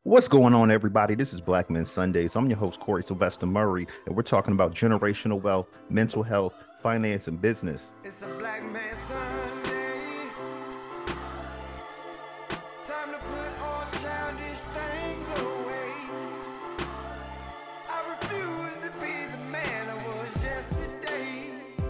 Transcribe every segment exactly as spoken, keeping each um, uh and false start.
What's going on, everybody? This is Black Men Sundays. I'm your host, Corey Sylvester Murray, and we're talking about generational wealth, mental health, finance, and business. It's a Black Man Sunday. Time to put all childish things away. I refuse to be the man I was yesterday.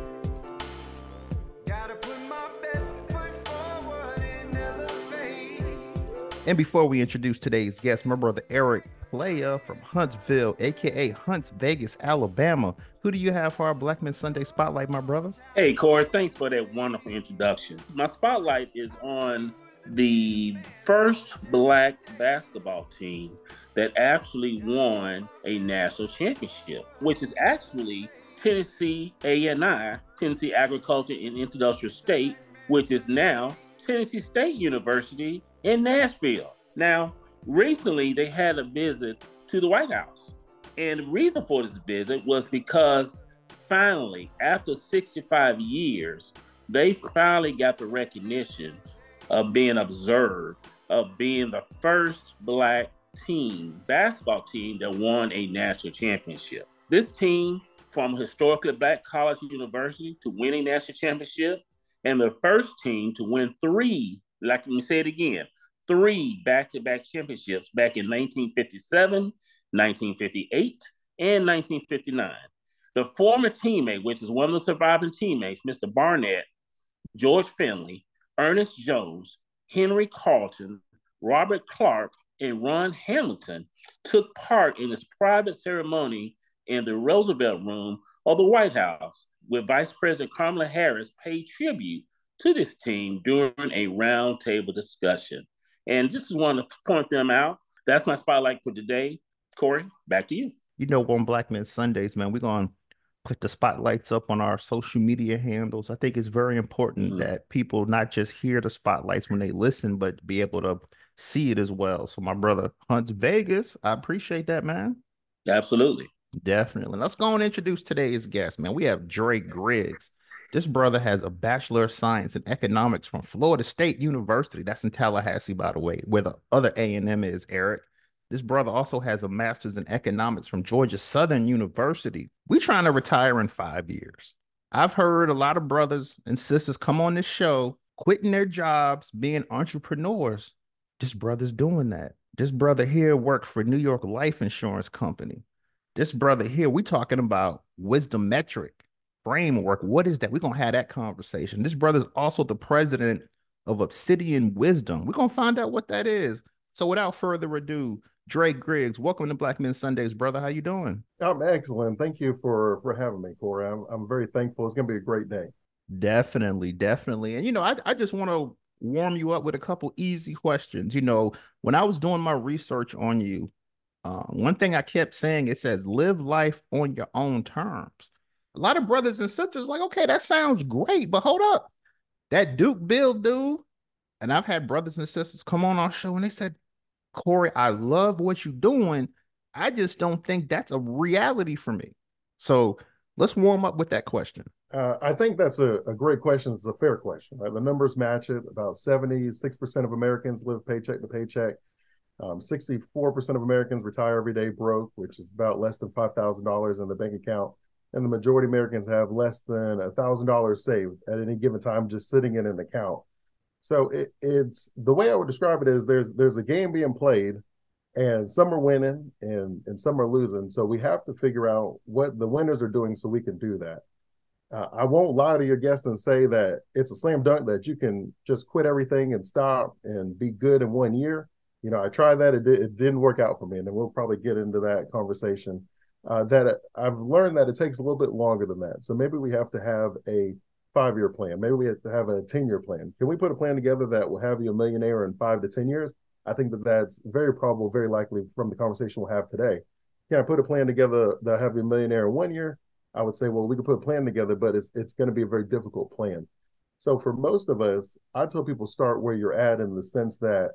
Gotta put my best foot forward and elevate. And before we introduce today's guest, my brother Eric Playa from Huntsville, aka Hunts Vegas, Alabama. Who do you have for our Black Men Sunday spotlight, my brother? Hey, Corey, thanks for that wonderful introduction. My spotlight is on the first Black basketball team that actually won a national championship, which is actually Tennessee A and I, Tennessee Agriculture and Industrial State, which is now Tennessee State University in Nashville. Now, recently they had a visit to the White House. And the reason for this visit was because finally, after sixty-five years, they finally got the recognition of being observed, of being the first Black team, basketball team that won a national championship. This team, from a historically Black college or university to win a national championship, and the first team to win three, like me say it again, three back-to-back championships back in nineteen fifty-seven, nineteen fifty-eight, and nineteen fifty-nine. The former teammate, which is one of the surviving teammates, Mister Barnett, George Finley, Ernest Jones, Henry Carlton, Robert Clark, and Ron Hamilton took part in this private ceremony in the Roosevelt Room of the White House, where Vice President Kamala Harris paid tribute to this team during a roundtable discussion. And just want to point them out. That's my spotlight for today. Corey, back to you. You know, on Black Men Sundays, man, we're going to put the spotlights up on our social media handles. I think it's very important Mhm. that people not just hear the spotlights when they listen, but be able to see it as well. So, my brother Hunts Vegas, I appreciate that, man. Absolutely. Definitely. Let's go and introduce today's guest, man. We have Drake Griggs. This brother has a Bachelor of Science in Economics from Florida State University. That's in Tallahassee, by the way, where the other A and M is, Eric. This brother also has a master's in economics from Georgia Southern University. We trying to retire in five years. I've heard a lot of brothers and sisters come on this show, quitting their jobs, being entrepreneurs. This brother's doing that. This brother here worked for New York Life Insurance Company. This brother here, we talking about wisdom metric framework. What is that? We're gonna have that conversation. This brother's also the president of Obsidian Wisdom. We're gonna find out what that is. So without further ado, Drake Griggs, welcome to Black Men Sundays, brother. How you doing? I'm excellent. Thank you for for having me, Corey. I'm I'm very thankful. It's gonna be a great day. Definitely, definitely. And you know, I I just want to warm you up with a couple easy questions. You know, when I was doing my research on you, uh, one thing I kept saying, it says live life on your own terms. A lot of brothers and sisters like, okay, that sounds great, but hold up. That Duke Bill dude, and I've had brothers and sisters come on our show and they said, Corey, I love what you're doing. I just don't think that's a reality for me. So let's warm up with that question. Uh, I think that's a, a great question. It's a fair question. Right? The numbers match it. About seventy-six percent of Americans live paycheck to paycheck. Um, sixty-four percent of Americans retire every day broke, which is about less than five thousand dollars in the bank account. And the majority of Americans have less than one thousand dollars saved at any given time just sitting in an account. So it, it's the way I would describe it is there's there's a game being played and some are winning and and some are losing. So we have to figure out what the winners are doing so we can do that. Uh, I won't lie to your guests and say that it's a slam dunk that you can just quit everything and stop and be good in one year. You know, I tried that; it, it didn't work out for me, and then we'll probably get into that conversation. Uh, that I've learned that it takes a little bit longer than that. So maybe we have to have a five-year plan. Maybe we have to have a ten-year plan. Can we put a plan together that will have you a millionaire in five to ten years? I think that that's very probable, very likely from the conversation we'll have today. Can I put a plan together that'll have you a millionaire in one year? I would say, well, we could put a plan together, but it's it's going to be a very difficult plan. So for most of us, I tell people start where you're at in the sense that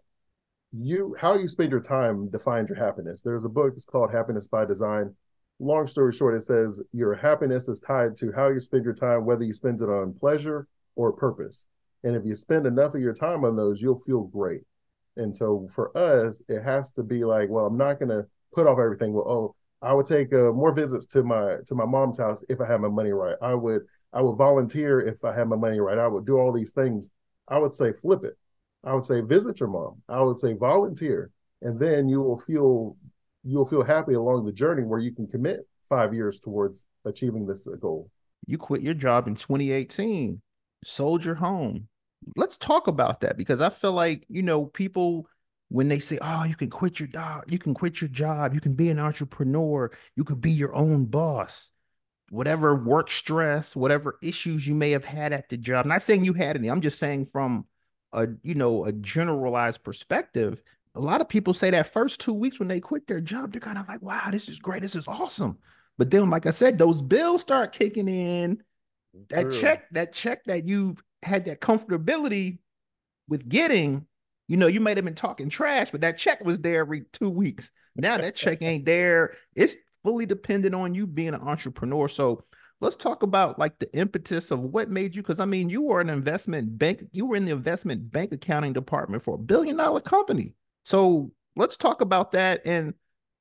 you how you spend your time defines your happiness. There's a book, it's called Happiness by Design. Long story short, it says your happiness is tied to how you spend your time, whether you spend it on pleasure or purpose. And if you spend enough of your time on those, you'll feel great. And so for us, it has to be like, well, I'm not going to put off everything. Well, oh, I would take uh, more visits to my to my mom's house if I had my money right. I would I would volunteer if I had my money right. I would do all these things. I would say flip it. I would say visit your mom. I would say volunteer, and then you will feel you'll feel happy along the journey where you can commit five years towards achieving this goal. You quit your job in twenty eighteen, sold your home. Let's talk about that because I feel like, you know, people, when they say, oh, you can quit your job, you can quit your job, you can be an entrepreneur, you could be your own boss, whatever work stress, whatever issues you may have had at the job. I'm not saying you had any. I'm just saying from a, you know, a generalized perspective. A lot of people say that first two weeks when they quit their job, they're kind of like, wow, this is great. This is awesome. But then, like I said, those bills start kicking in. That True. check, that check that you've had that comfortability with getting, you know, you might have been talking trash, but that check was there every two weeks. Now that check ain't there. It's fully dependent on you being an entrepreneur. So let's talk about like the impetus of what made you, because I mean, you were an investment bank, you were in the investment bank accounting department for a billion dollar company. So let's talk about that and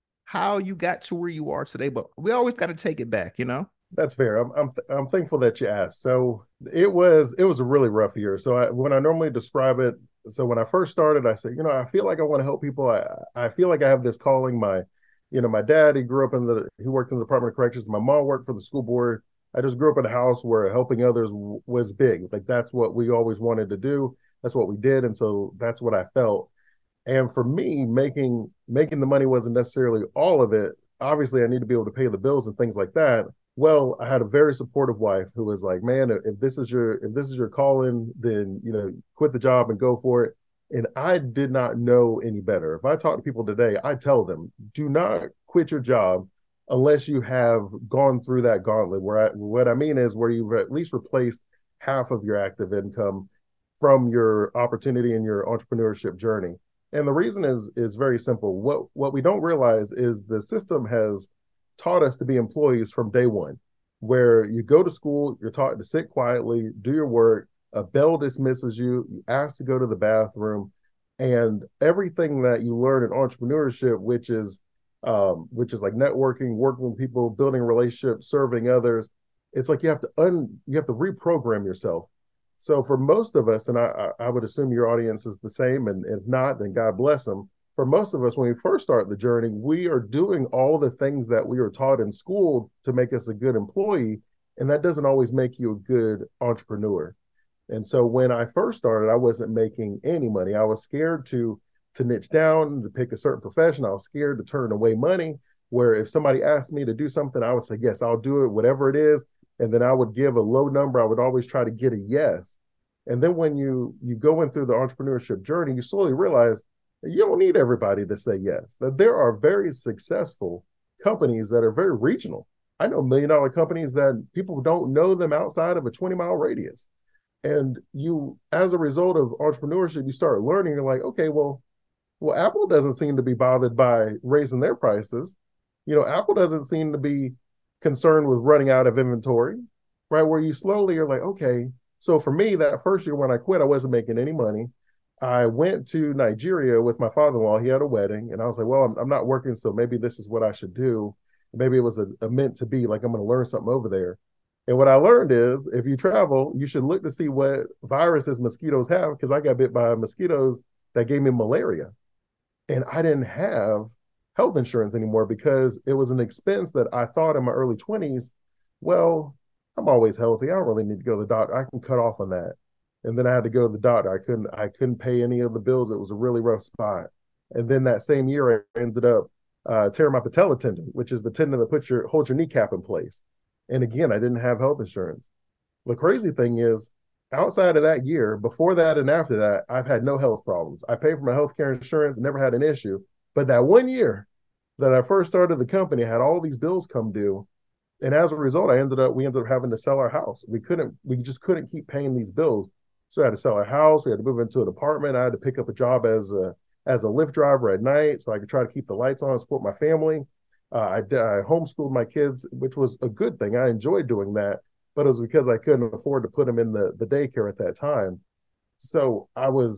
how you got to where you are today. But we always got to take it back, you know? That's fair. I'm I'm I'm thankful that you asked. So it was it was a really rough year. So I, when I normally describe it, so when I first started, I said, you know, I feel like I want to help people. I I feel like I have this calling. My, you know, my dad, he grew up in the he worked in the Department of Corrections. My mom worked for the school board. I just grew up in a house where helping others w- was big. Like that's what we always wanted to do. That's what we did, and so that's what I felt. And for me, making making the money wasn't necessarily all of it. Obviously, I need to be able to pay the bills and things like that. Well, I had a very supportive wife who was like, "Man, if this is your if this is your calling, then you know, quit the job and go for it." And I did not know any better. If I talk to people today, I tell them, "Do not quit your job unless you have gone through that gauntlet." Where I, what I mean is where you've at least replaced half of your active income from your opportunity in your entrepreneurship journey. And the reason is is very simple. What what we don't realize is the system has taught us to be employees from day one, where you go to school, you're taught to sit quietly, do your work, a bell dismisses you, you ask to go to the bathroom, and everything that you learn in entrepreneurship, which is um, which is like networking, working with people, building relationships, serving others, it's like you have to un you have to reprogram yourself. So for most of us, and I, I would assume your audience is the same, and if not, then God bless them. For most of us, when we first start the journey, we are doing all the things that we were taught in school to make us a good employee, and that doesn't always make you a good entrepreneur. And so when I first started, I wasn't making any money. I was scared to to niche down, to pick a certain profession. I was scared to turn away money. Where if somebody asked me to do something, I would say, yes, I'll do it, whatever it is. And then I would give a low number. I would always try to get a yes. And then when you you go in through the entrepreneurship journey, you slowly realize that you don't need everybody to say yes. That there are very successful companies that are very regional. I know million dollar companies that people don't know them outside of a twenty mile radius. And you, as a result of entrepreneurship, you start learning. You're like, okay, well, well, Apple doesn't seem to be bothered by raising their prices. You know, Apple doesn't seem to be concerned with running out of inventory, right? Where you slowly are like, okay. So for me, that first year when I quit, I wasn't making any money. I went to Nigeria with my father-in-law. He had a wedding, and I was like, well, I'm, I'm not working, so maybe this is what I should do. Maybe it was a, a meant to be, like I'm going to learn something over there. And what I learned is if you travel, you should look to see what viruses mosquitoes have, because I got bit by mosquitoes that gave me malaria. And I didn't have health insurance anymore because it was an expense that I thought in my early twenties, well, I'm always healthy. I don't really need to go to the doctor. I can cut off on that. And then I had to go to the doctor. I couldn't I couldn't pay any of the bills. It was a really rough spot. And then that same year I ended up uh, tearing my patella tendon, which is the tendon that puts your holds your kneecap in place. And again, I didn't have health insurance. The crazy thing is, outside of that year, before that and after that, I've had no health problems. I paid for my health care insurance, never had an issue. But that one year that I first started the company, I had all these bills come due. And as a result, I ended up, we ended up having to sell our house. We couldn't, we just couldn't keep paying these bills. So I had to sell our house. We had to move into an apartment. I had to pick up a job as a, as a Lyft driver at night so I could try to keep the lights on and support my family. Uh, I, I homeschooled my kids, which was a good thing. I enjoyed doing that, but it was because I couldn't afford to put them in the, the daycare at that time. So I was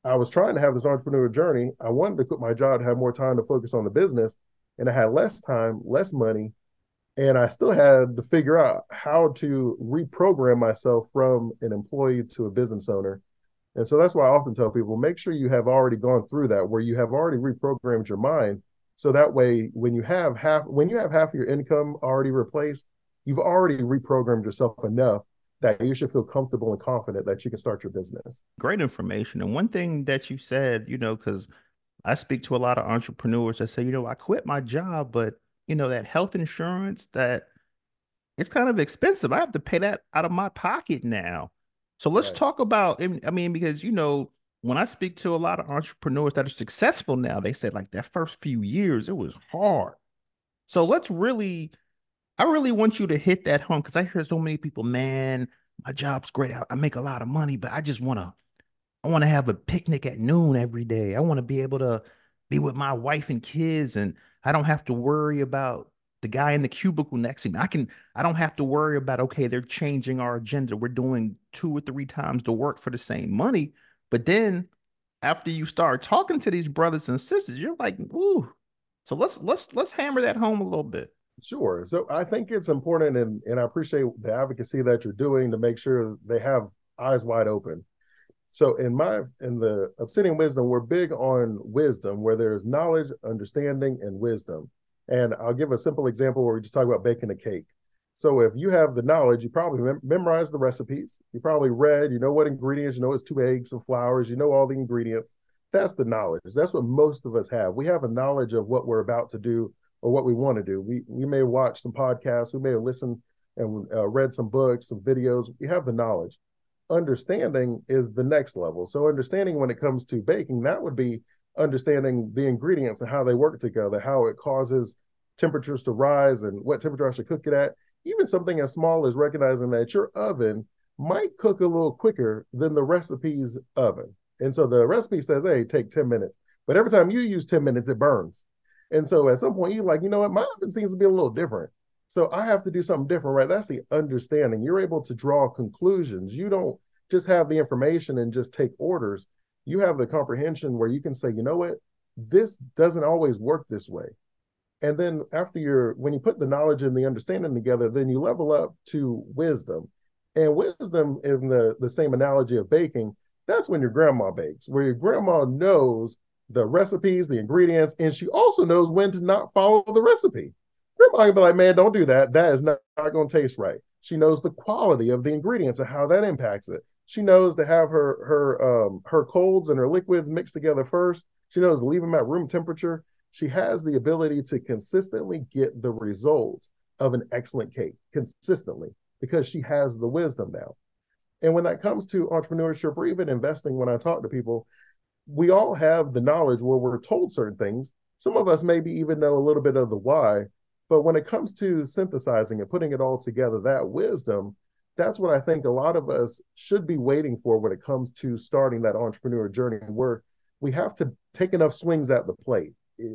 I was trying to have this entrepreneurial journey. I wanted to quit my job to have more time to focus on the business, and I had less time, less money, and I still had to figure out how to reprogram myself from an employee to a business owner. And so that's why I often tell people, make sure you have already gone through that, where you have already reprogrammed your mind. So that way, when you have half, when you have half of your income already replaced, you've already reprogrammed yourself enough that you should feel comfortable and confident that you can start your business. Great information. And one thing that you said, you know, because I speak to a lot of entrepreneurs that say, you know, I quit my job, but you know, that health insurance, that it's kind of expensive. I have to pay that out of my pocket now. So let's Right. talk about, I mean, because, you know, when I speak to a lot of entrepreneurs that are successful now, they said like that first few years, it was hard. So let's really, I really want you to hit that home because I hear so many people, man, my job's great. I, I make a lot of money, but I just want to I want to have a picnic at noon every day. I want to be able to be with my wife and kids, and I don't have to worry about the guy in the cubicle next to me. I can, I don't have to worry about, okay, they're changing our agenda. We're doing two or three times the work for the same money. But then after you start talking to these brothers and sisters, you're like, ooh. So let's let's let's hammer that home a little bit. Sure. So I think it's important, and, and I appreciate the advocacy that you're doing to make sure they have eyes wide open. So in my in the Obsidian Wisdom, we're big on wisdom, where there's knowledge, understanding, and wisdom. And I'll give a simple example where we just talk about baking a cake. So if you have the knowledge, you probably mem- memorize the recipes. You probably read, you know what ingredients, you know it's two eggs, some flours, you know all the ingredients. That's the knowledge. That's what most of us have. We have a knowledge of what we're about to do or what we want to do. We we may watch some podcasts, we may have listened and uh, read some books, some videos. We have the knowledge. Understanding is the next level. So understanding when it comes to baking, that would be understanding the ingredients and how they work together, how it causes temperatures to rise and what temperature I should cook it at. Even something as small as recognizing that your oven might cook a little quicker than the recipe's oven. And so the recipe says, hey, take ten minutes. But every time you use ten minutes, it burns. And so at some point, you're like, you know what? My oven seems to be a little different. So I have to do something different, right? That's the understanding. You're able to draw conclusions. You don't just have the information and just take orders. You have the comprehension where you can say, you know what? This doesn't always work this way. And then after you're, when you put the knowledge and the understanding together, then you level up to wisdom. And wisdom, in the, the same analogy of baking, that's when your grandma bakes, where your grandma knows the recipes, the ingredients, and she also knows when to not follow the recipe. Grandma can be like, man, don't do that. That is not, not going to taste right. She knows the quality of the ingredients and how that impacts it. She knows to have her her um, her colds and her liquids mixed together first. She knows to leave them at room temperature. She has the ability to consistently get the results of an excellent cake consistently because she has the wisdom now. And when that comes to entrepreneurship or even investing, when I talk to people, we all have the knowledge where we're told certain things. Some of us maybe even know a little bit of the why, but when it comes to synthesizing and putting it all together, that wisdom, that's what I think a lot of us should be waiting for when it comes to starting that entrepreneur journey, where we have to take enough swings at the plate.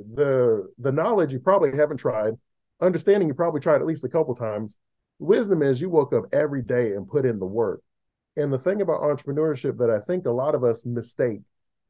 The the knowledge you probably haven't tried, understanding you probably tried at least a couple times. Wisdom is you woke up every day and put in the work. And the thing about entrepreneurship that I think a lot of us mistake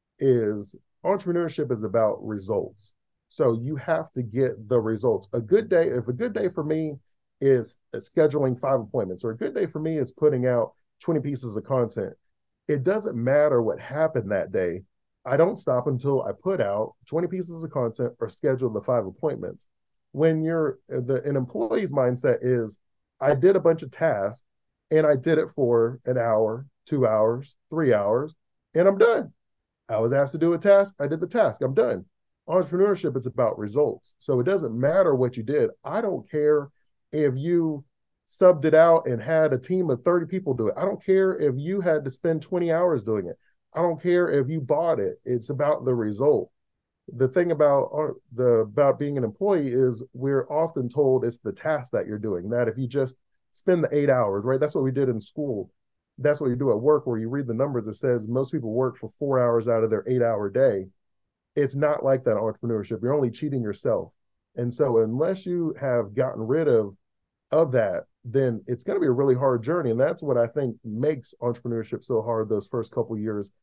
is entrepreneurship is about results. So you have to get the results. A good day, if a good day for me is scheduling five appointments, or a good day for me is putting out twenty pieces of content, it doesn't matter what happened that day. I don't stop until I put out twenty pieces of content or schedule the five appointments. When you're the an employee's mindset is, I did a bunch of tasks and I did it for an hour, two hours, three hours, and I'm done. I was asked to do a task. I did the task. I'm done. Entrepreneurship, it's about results. So it doesn't matter what you did. I don't care if you subbed it out and had a team of thirty people do it. I don't care if you had to spend twenty hours doing it. I don't care if you bought it. It's about the result. The thing about uh, the about being an employee is we're often told it's the task that you're doing. That if you just spend the eight hours, right? That's what we did in school. That's what you do at work, where you read the numbers. It says most people work for four hours out of their eight hour day. It's not like that in entrepreneurship. You're only cheating yourself. And so unless you have gotten rid of of that, then it's going to be a really hard journey. And that's what I think makes entrepreneurship so hard those first couple of years,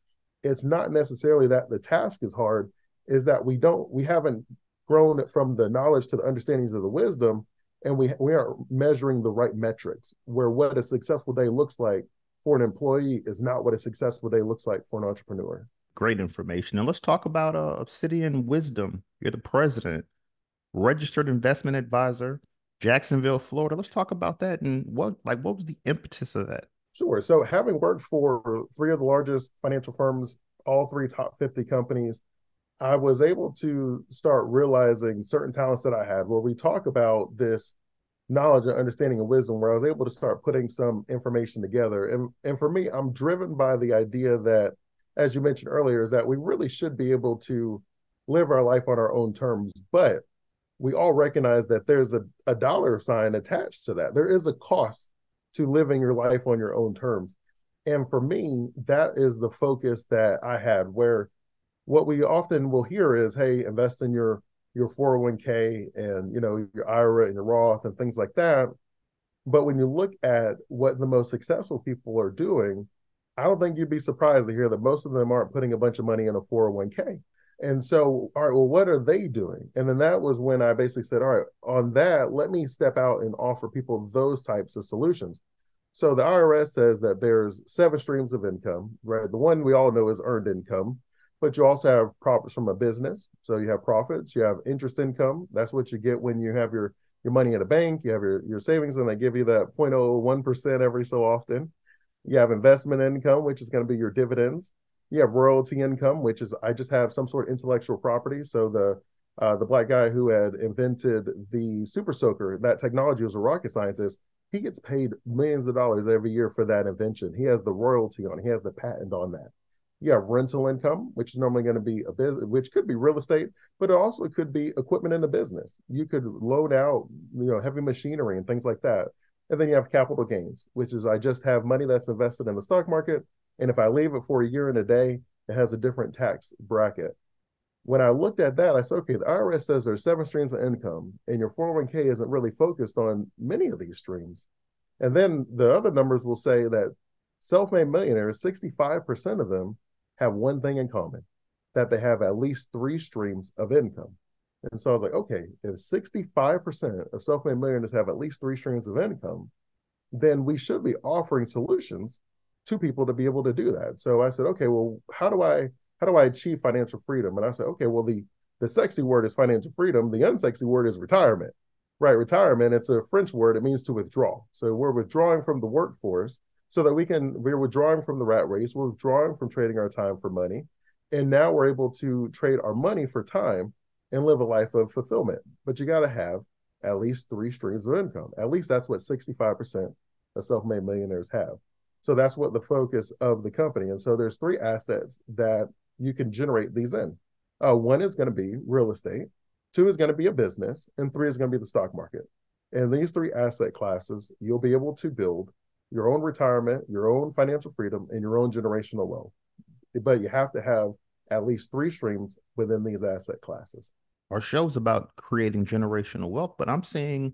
it's not necessarily that the task is hard, is that we don't, we haven't grown from the knowledge to the understandings of the wisdom, and we we aren't measuring the right metrics, where what a successful day looks like for an employee is not what a successful day looks like for an entrepreneur. Great information. And let's talk about uh, Obsidian Wisdom. You're the president, registered investment advisor, Jacksonville, Florida. Let's talk about that and what like what was the impetus of that? Sure. So having worked for three of the largest financial firms, all three top fifty companies, I was able to start realizing certain talents that I had, where we talk about this knowledge and understanding and wisdom, where I was able to start putting some information together. And, and for me, I'm driven by the idea that, as you mentioned earlier, is that we really should be able to live our life on our own terms. But we all recognize that there's a, a dollar sign attached to that. There is a cost to living your life on your own terms. And for me, that is the focus that I had, where what we often will hear is, hey, invest in your your four oh one k and, you know, your I R A and your Roth and things like that. But when you look at what the most successful people are doing, I don't think you'd be surprised to hear that most of them aren't putting a bunch of money in a four oh one k. And so, all right, well, what are they doing? And then that was when I basically said, all right, on that, let me step out and offer people those types of solutions. So the I R S says that there's seven streams of income, right? The one we all know is earned income, but you also have profits from a business. So you have profits, you have interest income. That's what you get when you have your, your money in a bank, you have your, your savings, and they give you that zero point zero one percent every so often. You have investment income, which is going to be your dividends. You have royalty income, which is, I just have some sort of intellectual property. So the uh, the black guy who had invented the Super Soaker, that technology, was a rocket scientist. He gets paid millions of dollars every year for that invention. He has the royalty on it. He has the patent on that. You have rental income, which is normally going to be a business, which could be real estate, but it also could be equipment in the business. You could load out, you know, heavy machinery and things like that. And then you have capital gains, which is, I just have money that's invested in the stock market, and if I leave it for a year and a day, it has a different tax bracket. When I looked at that, I said, okay, the I R S says there's seven streams of income, and your four oh one k isn't really focused on many of these streams. And then the other numbers will say that self-made millionaires, sixty-five percent of them have one thing in common, that they have at least three streams of income. And so I was like, okay, if sixty-five percent of self-made millionaires have at least three streams of income, then we should be offering solutions to people to be able to do that. So I said, okay, well, how do I how do I achieve financial freedom? And I said, okay, well, the the sexy word is financial freedom. The unsexy word is retirement, right? Retirement, it's a French word. It means to withdraw. So we're withdrawing from the workforce so that we can, we're withdrawing from the rat race. We're withdrawing from trading our time for money. And now we're able to trade our money for time and live a life of fulfillment. But you got to have at least three streams of income. At least that's what sixty-five percent of self-made millionaires have. So that's what the focus of the company. And so there's three assets that you can generate these in. Uh, one is going to be real estate, two is going to be a business, and three is going to be the stock market. And these three asset classes, you'll be able to build your own retirement, your own financial freedom, and your own generational wealth. But you have to have at least three streams within these asset classes. Our show's about creating generational wealth, but I'm seeing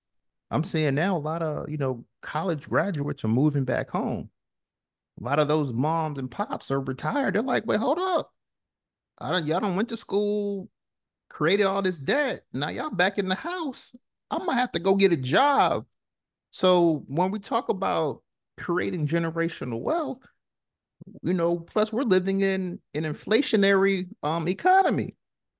I'm seeing now a lot of, you know, college graduates are moving back home. A lot of those moms and pops are retired. They're like, wait, hold up. I don't, y'all don't went to school, created all this debt. Now y'all back in the house. I'm gonna have to go get a job. So when we talk about creating generational wealth, you know, plus we're living in an inflationary um economy.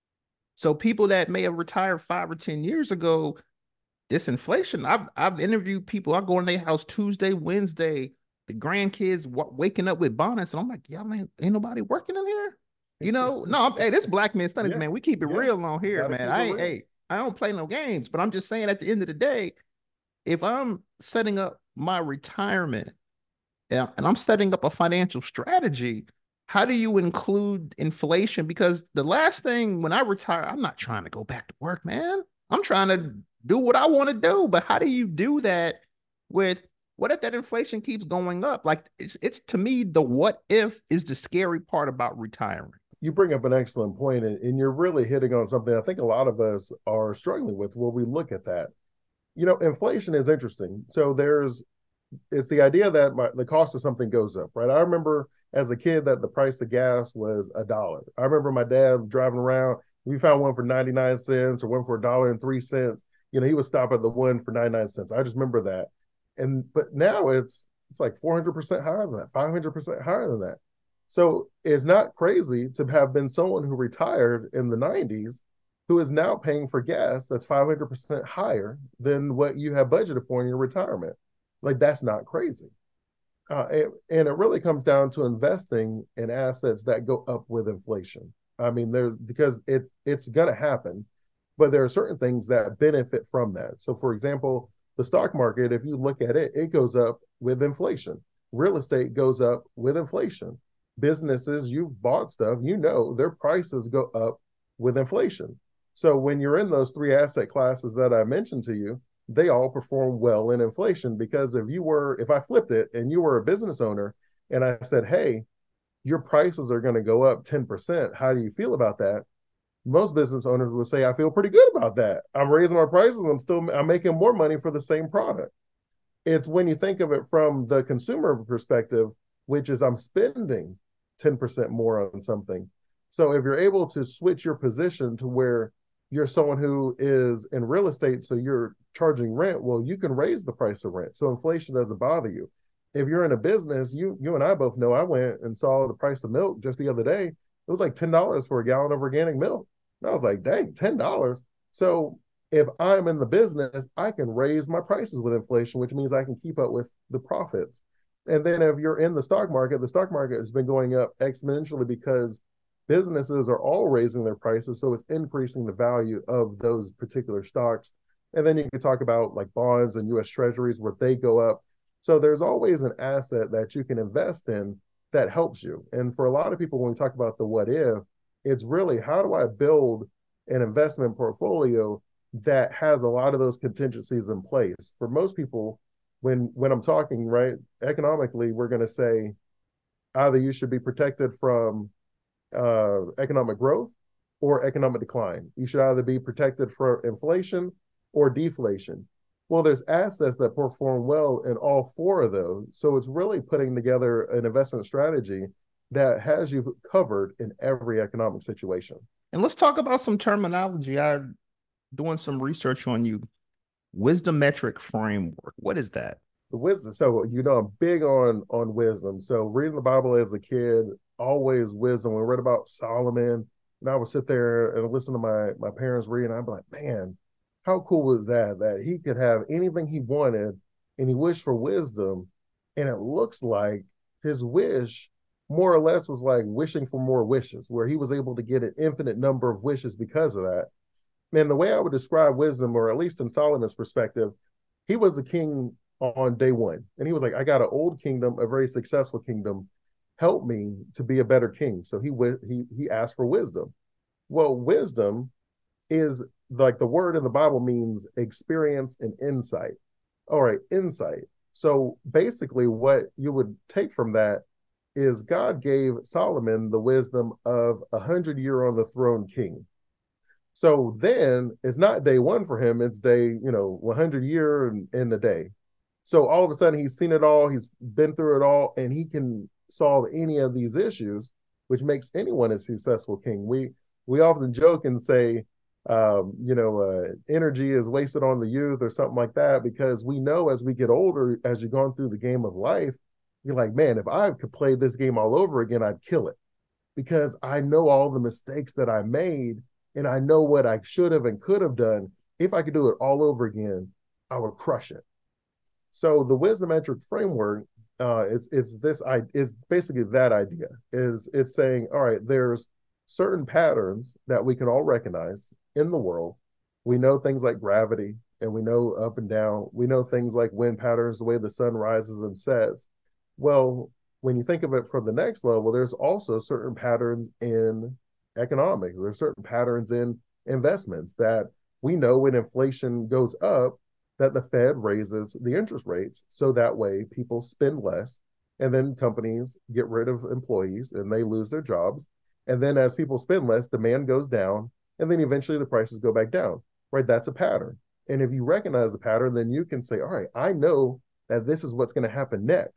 So people that may have retired five or ten years ago, this inflation, I've I've interviewed people. I go in their house Tuesday, Wednesday, the grandkids w- waking up with bonnets, and I'm like, y'all ain't, ain't nobody working in here. You know, no, I'm, hey, this black man studies, Yeah, man. We keep it yeah. real on here, Gotta man. keep it I ain't, real. hey, I don't play no games, but I'm just saying at the end of the day, if I'm setting up my retirement and and I'm setting up a financial strategy, how do you include inflation? Because the last thing when I retire, I'm not trying to go back to work, man. I'm trying to do what I want to do. But how do you do that with what if that inflation keeps going up? Like it's it's to me, the what if is the scary part about retiring. You bring up an excellent point, and, and you're really hitting on something I think a lot of us are struggling with when we look at that. You know, inflation is interesting. So there's, it's the idea that my, the cost of something goes up, right? I remember as a kid that the price of gas was a dollar. I remember my dad driving around. We found one for ninety-nine cents or one for a dollar and three cents. You know, he would stop at the one for ninety-nine cents. I just remember that. And but now it's it's like four hundred percent higher than that, five hundred percent higher than that. So it's not crazy to have been someone who retired in the nineties who is now paying for gas that's five hundred percent higher than what you have budgeted for in your retirement. Like, that's not crazy. Uh, and, and it really comes down to investing in assets that go up with inflation. I mean, there's because it's it's going to happen, but there are certain things that benefit from that. So, for example, the stock market, if you look at it, it goes up with inflation. Real estate goes up with inflation. Businesses, you've bought stuff, you know, their prices go up with inflation. So when you're in those three asset classes that I mentioned to you, they all perform well in inflation. Because if you were, if I flipped it and you were a business owner and I said, hey, your prices are going to go up ten percent, how do you feel about that? Most business owners would say, I feel pretty good about that. I'm raising my prices. I'm still, I'm making more money for the same product. It's when you think of it from the consumer perspective, which is I'm spending ten percent more on something. So if you're able to switch your position to where you're someone who is in real estate, so you're charging rent, well, you can raise the price of rent. So inflation doesn't bother you. If you're in a business, you you and I both know, I went and saw the price of milk just the other day. It was like ten dollars for a gallon of organic milk. And I was like, dang, ten dollars. So if I'm in the business, I can raise my prices with inflation, which means I can keep up with the profits. And then if you're in the stock market, the stock market has been going up exponentially because businesses are all raising their prices. So it's increasing the value of those particular stocks. And then you can talk about like bonds and U S treasuries where they go up. So there's always an asset that you can invest in that helps you. And for a lot of people, when we talk about the what if, it's really how do I build an investment portfolio that has a lot of those contingencies in place? For most people, when when I'm talking, right, economically, we're going to say either you should be protected from uh, economic growth or economic decline. You should either be protected from inflation or deflation. Well, there's assets that perform well in all four of those. So it's really putting together an investment strategy that has you covered in every economic situation. And let's talk about some terminology. I'm doing some research on you. Wisdom metric framework. What is that? The wisdom. So, you know, I'm big on on wisdom. So reading the Bible as a kid, always wisdom. We read about Solomon, and I would sit there and listen to my my parents read, and I'd be like, man, how cool was that? That he could have anything he wanted, and he wished for wisdom, and it looks like his wish more or less was like wishing for more wishes, where he was able to get an infinite number of wishes because of that. And the way I would describe wisdom, or at least in Solomon's perspective, he was a king on day one. And he was like, I got an old kingdom, a very successful kingdom. Help me to be a better king. So he he he asked for wisdom. Well, wisdom is like the word in the Bible means experience and insight. All right, insight. So basically what you would take from that is God gave Solomon the wisdom of a hundred year on the throne king. So then it's not day one for him, it's day, you know, one hundred year in, in a day. So all of a sudden he's seen it all, he's been through it all, and he can solve any of these issues, which makes anyone a successful king. We we often joke and say, um, you know, uh, energy is wasted on the youth or something like that, because we know as we get older, as you've gone through the game of life, you're like, man, if I could play this game all over again, I'd kill it, because I know all the mistakes that I made, and I know what I should have and could have done. If I could do it all over again, I would crush it. So the wisdom metric framework uh, is is this I is basically that idea. Is it's saying, all right, there's certain patterns that we can all recognize in the world. We know things like gravity, and we know up and down. We know things like wind patterns, the way the sun rises and sets. Well, when you think of it from the next level, there's also certain patterns in economics. There's certain patterns in investments that we know when inflation goes up, that the Fed raises the interest rates. So that way people spend less, and then companies get rid of employees and they lose their jobs. And then as people spend less, demand goes down, and then eventually the prices go back down, right? That's a pattern. And if you recognize the pattern, then you can say, all right, I know that this is what's going to happen next.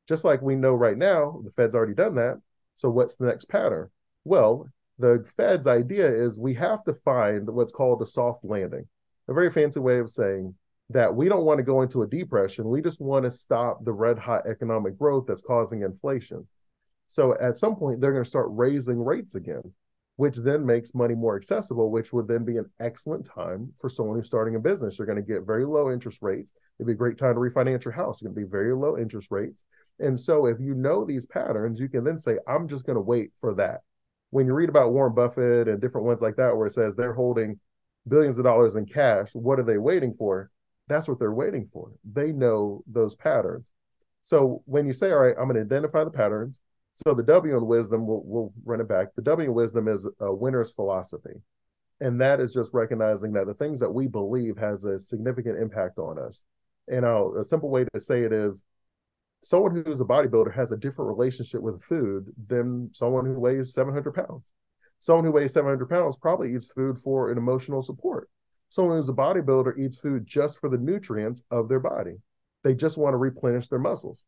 Just like we know right now, the Fed's already done that. So what's the next pattern? Well, the Fed's idea is we have to find what's called a soft landing, a very fancy way of saying that we don't want to go into a depression. We just want to stop the red hot economic growth that's causing inflation. So at some point, they're going to start raising rates again, which then makes money more accessible, which would then be an excellent time for someone who's starting a business. You're going to get very low interest rates. It'd be a great time to refinance your house. You're going to be very low interest rates. And so if you know these patterns, you can then say, I'm just going to wait for that. When you read about Warren Buffett and different ones like that, where it says they're holding billions of dollars in cash, what are they waiting for? That's what they're waiting for. They know those patterns. So when you say, all right, I'm going to identify the patterns. So the W in wisdom, we'll, we'll run it back. The W in wisdom is a winner's philosophy. And that is just recognizing that the things that we believe has a significant impact on us. And I'll, a simple way to say it is someone who's a bodybuilder has a different relationship with food than someone who weighs seven hundred pounds. Someone who weighs seven hundred pounds probably eats food for an emotional support. Someone who's a bodybuilder eats food just for the nutrients of their body. They just want to replenish their muscles.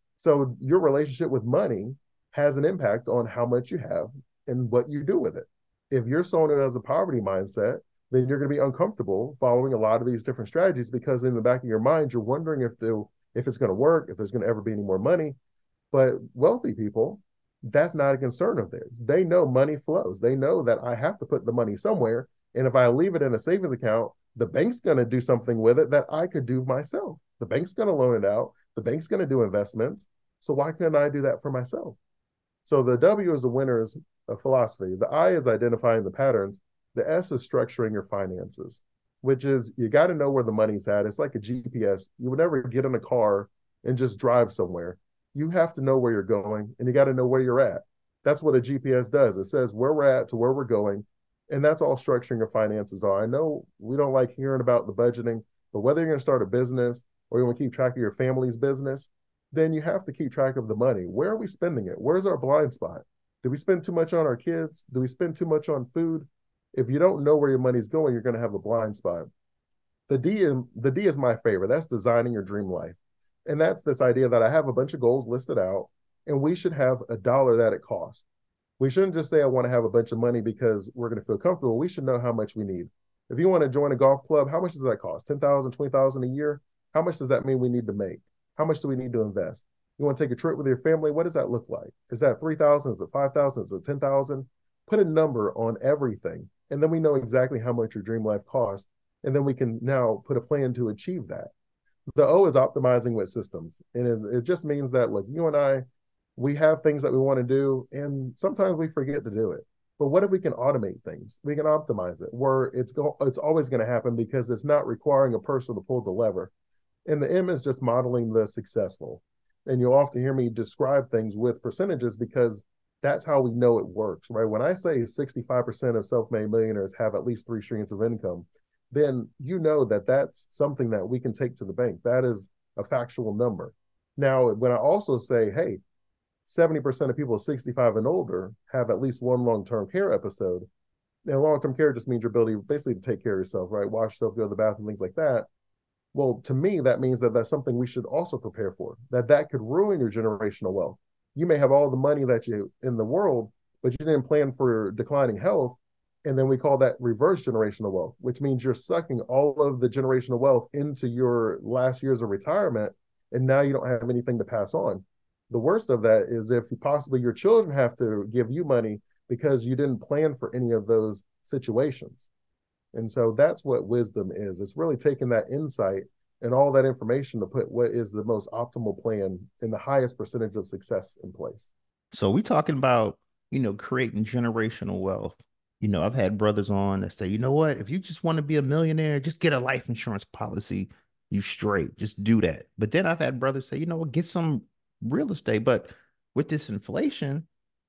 So your relationship with money has an impact on how much you have and what you do with it. If you're someone who has a poverty mindset, then you're going to be uncomfortable following a lot of these different strategies because in the back of your mind, you're wondering if they'll if it's going to work, if there's going to ever be any more money. But wealthy people, that's not a concern of theirs. They know money flows. They know that I have to put the money somewhere. And if I leave it in a savings account, the bank's going to do something with it that I could do myself. The bank's going to loan it out. The bank's going to do investments. So why couldn't I do that for myself? So the W is the winner's philosophy. The I is identifying the patterns. The S is structuring your finances, which is you got to know where the money's at. It's like a G P S. You would never get in a car and just drive somewhere. You have to know where you're going and you got to know where you're at. That's what a G P S does. It says where we're at to where we're going. And that's all structuring your finances are. I know we don't like hearing about the budgeting, but whether you're going to start a business or you want to keep track of your family's business, then you have to keep track of the money. Where are we spending it? Where's our blind spot? Do we spend too much on our kids? Do we spend too much on food? If you don't know where your money's going, you're going to have a blind spot. The D, the D is my favorite. That's designing your dream life. And that's this idea that I have a bunch of goals listed out and we should have a dollar that it costs. We shouldn't just say I want to have a bunch of money because we're going to feel comfortable. We should know how much we need. If you want to join a golf club, how much does that cost? ten thousand dollars, twenty thousand dollars a year? How much does that mean we need to make? How much do we need to invest? You want to take a trip with your family? What does that look like? Is that three thousand dollars? Is it five thousand dollars? Is it ten thousand dollars? Put a number on everything. And then we know exactly how much your dream life costs. And then we can now put a plan to achieve that. The O is optimizing with systems. And it, it just means that, look, you and I, we have things that we want to do, and sometimes we forget to do it. But what if we can automate things? We can optimize it where it's go it's always going to happen because it's not requiring a person to pull the lever. And the M is just modeling the successful. And you'll often hear me describe things with percentages because that's how we know it works, right? When I say sixty-five percent of self-made millionaires have at least three streams of income, then you know that that's something that we can take to the bank. That is a factual number. Now, when I also say, hey, seventy percent of people sixty-five and older have at least one long-term care episode. And long-term care just means your ability basically to take care of yourself, right? Wash yourself, go to the bathroom, things like that. Well, to me, that means that that's something we should also prepare for, that that could ruin your generational wealth. You may have all the money that you in the world, but you didn't plan for declining health. And then we call that reverse generational wealth, which means you're sucking all of the generational wealth into your last years of retirement. And now you don't have anything to pass on. The worst of that is if possibly your children have to give you money because you didn't plan for any of those situations. And so that's what wisdom is. It's really taking that insight and all that information to put what is the most optimal plan and the highest percentage of success in place. So we talking about, you know, creating generational wealth. You know, I've had brothers on that say, you know what, if you just want to be a millionaire, just get a life insurance policy. You straight, just do that. But then I've had brothers say, you know what, get some real estate. But with this inflation,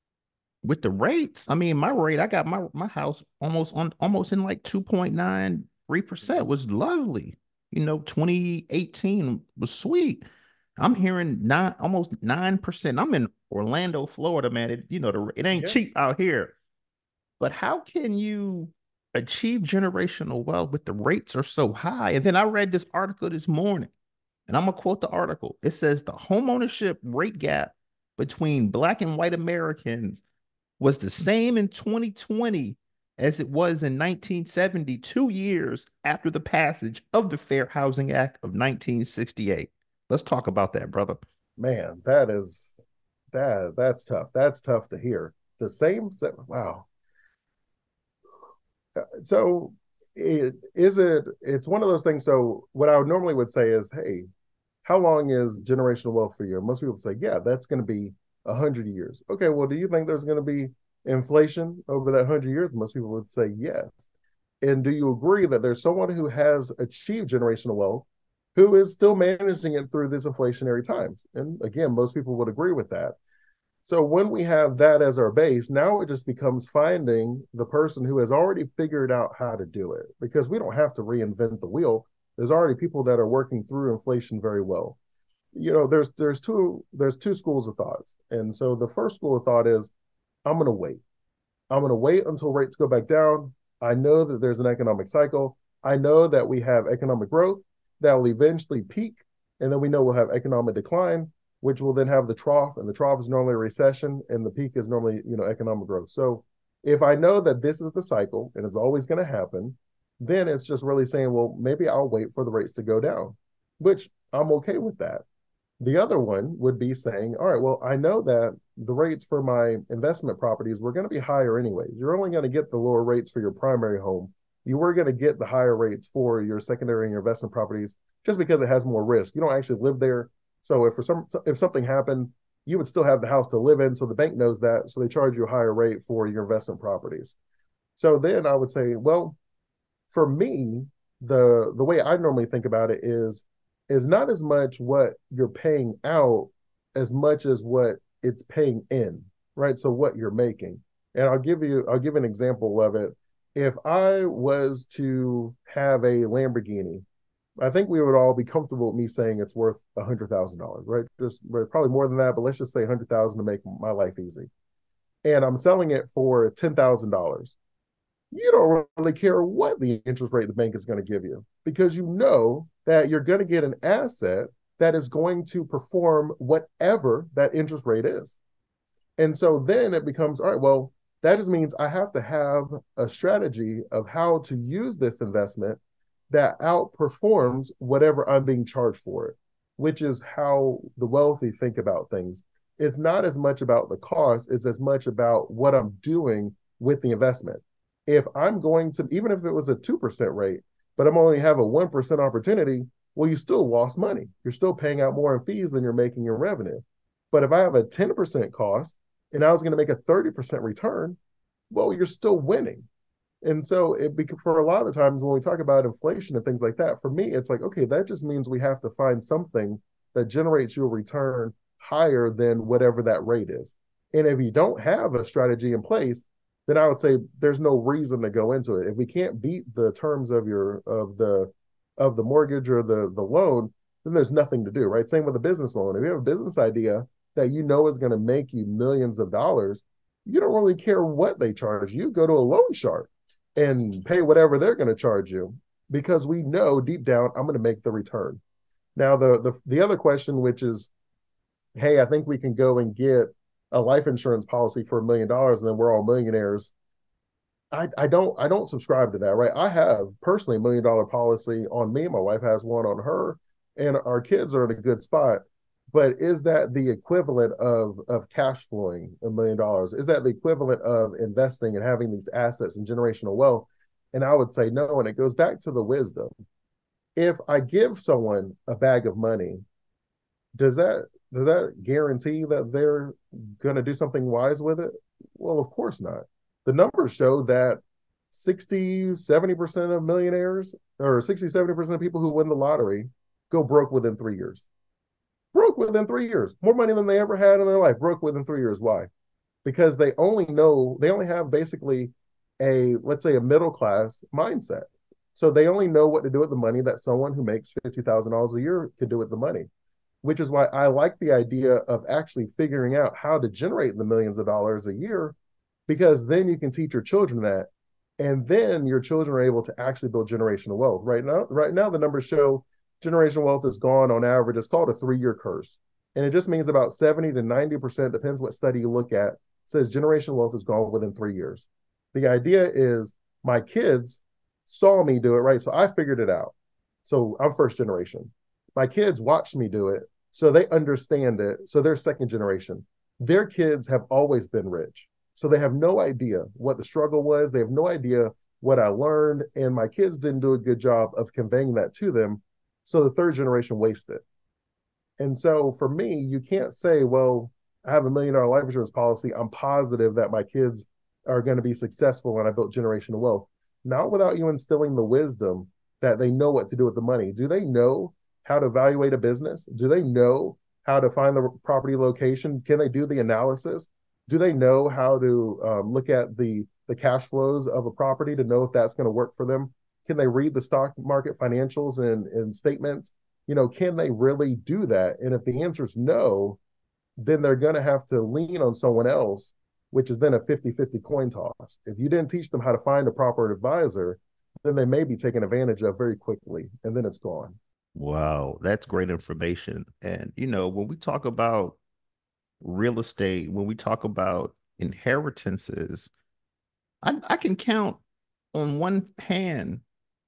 with the rates, I mean, my rate, I got my my house almost on almost in like two point nine three percent was lovely. You know, twenty eighteen was sweet. I'm hearing nine, almost nine percent. I'm in Orlando, Florida, man. It, you know, the, it ain't Yeah. cheap out here. But how can you achieve generational wealth with the rates are so high? And then I read this article this morning And I'm gonna quote the article. It says the homeownership rate gap between black and white Americans was the same in twenty twenty as it was in nineteen seventy, two years after the passage of the Fair Housing Act of nineteen sixty-eight. Let's talk about that, brother. Man, that is that that's tough. That's tough to hear. The same set. Wow. Uh, So it is it it's one of those things. So what I would normally would say is, hey, how long is generational wealth for you? And most people say, yeah, that's going to be a hundred years. Okay, well, do you think there's going to be inflation over that hundred years? Most people would say yes. And do you agree that there's someone who has achieved generational wealth who is still managing it through these inflationary times? And again, most people would agree with that. So when we have that as our base, now it just becomes finding the person who has already figured out how to do it, because we don't have to reinvent the wheel. There's already people that are working through inflation very well. You know, there's there's two there's two schools of thoughts. And so the first school of thought is, I'm going to wait. I'm going to wait until rates go back down. I know that there's an economic cycle. I know that we have economic growth that will eventually peak, and then we know we'll have economic decline, which will then have the trough, and the trough is normally a recession, and the peak is normally, you know, economic growth. So if I know that this is the cycle and it's always going to happen, then it's just really saying, well, maybe I'll wait for the rates to go down, which I'm okay with that. The other one would be saying, all right, well, I know that the rates for my investment properties were going to be higher anyways. You're only going to get the lower rates for your primary home. You were going to get the higher rates for your secondary and your investment properties just because it has more risk. You don't actually live there. So if for some if something happened, you would still have the house to live in. So the bank knows that. So they charge you a higher rate for your investment properties. So then I would say, well, for me, the the way I normally think about it is is not as much what you're paying out as much as what it's paying in, right? So what you're making. And I'll give you I'll give an example of it. If I was to have a Lamborghini, I think we would all be comfortable with me saying it's worth a hundred thousand dollars, right? Just probably more than that, but let's just say a hundred thousand to make my life easy. And I'm selling it for ten thousand dollars. You don't really care what the interest rate the bank is going to give you, because you know that you're going to get an asset that is going to perform whatever that interest rate is. And so then it becomes, all right, well, that just means I have to have a strategy of how to use this investment that outperforms whatever I'm being charged for it, which is how the wealthy think about things. It's not as much about the cost, it's as much about what I'm doing with the investment. If I'm going to, even if it was a two percent rate, but I'm only have a one percent opportunity, well, you still lost money. You're still paying out more in fees than you're making in revenue. But if I have a ten percent cost and I was going to make a thirty percent return, well, you're still winning. And so it for a lot of the times when we talk about inflation and things like that, for me, it's like, okay, that just means we have to find something that generates you a return higher than whatever that rate is. And if you don't have a strategy in place, then I would say there's no reason to go into it. If we can't beat the terms of your of the of the mortgage or the the loan, then there's nothing to do, right? Same with a business loan. If you have a business idea that you know is going to make you millions of dollars, you don't really care what they charge you. Go to a loan shark and pay whatever they're going to charge you, because we know deep down I'm going to make the return. Now, the the the other question, which is, hey, I think we can go and get a life insurance policy for a million dollars and then we're all millionaires. I, I don't I don't subscribe to that, right? I have personally a million dollar policy on me. My wife has one on her, and our kids are in a good spot. But is that the equivalent of of cash flowing a million dollars? Is that the equivalent of investing and having these assets and generational wealth? And I would say no. And it goes back to the wisdom. If I give someone a bag of money, does that does that guarantee that they're going to do something wise with it? Well, of course not. The numbers show that sixty, seventy percent of millionaires, or sixty, seventy percent of people who win the lottery go broke within three years. Broke within three years. More money than they ever had in their life. Broke within three years. Why? Because they only know, they only have basically a, let's say, a middle class mindset. So they only know what to do with the money that someone who makes fifty thousand dollars a year can do with the money, which is why I like the idea of actually figuring out how to generate the millions of dollars a year, because then you can teach your children that, and then your children are able to actually build generational wealth. Right now, right now the numbers show generational wealth is gone on average. It's called a three-year curse. And it just means about seventy to ninety percent, depends what study you look at, says generational wealth is gone within three years. The idea is my kids saw me do it, right? So I figured it out. So I'm first generation. My kids watched me do it, so they understand it. So they're second generation. Their kids have always been rich. So they have no idea what the struggle was. They have no idea what I learned. And my kids didn't do a good job of conveying that to them. So the third generation wasted. And so for me, you can't say, well, I have a million dollar life insurance policy. I'm positive that my kids are going to be successful and I built generational wealth. Not without you instilling the wisdom that they know what to do with the money. Do they know how to evaluate a business? Do they know how to find the property location? Can they do the analysis? Do they know how to um, look at the, the cash flows of a property to know if that's going to work for them? Can they read the stock market financials and, and statements? You know, can they really do that? And if the answer is no, then they're going to have to lean on someone else, which is then a fifty-fifty coin toss. If you didn't teach them how to find a proper advisor, then they may be taken advantage of very quickly, and then it's gone. Wow, that's great information. And you know, when we talk about real estate, when we talk about inheritances, I, I can count on one hand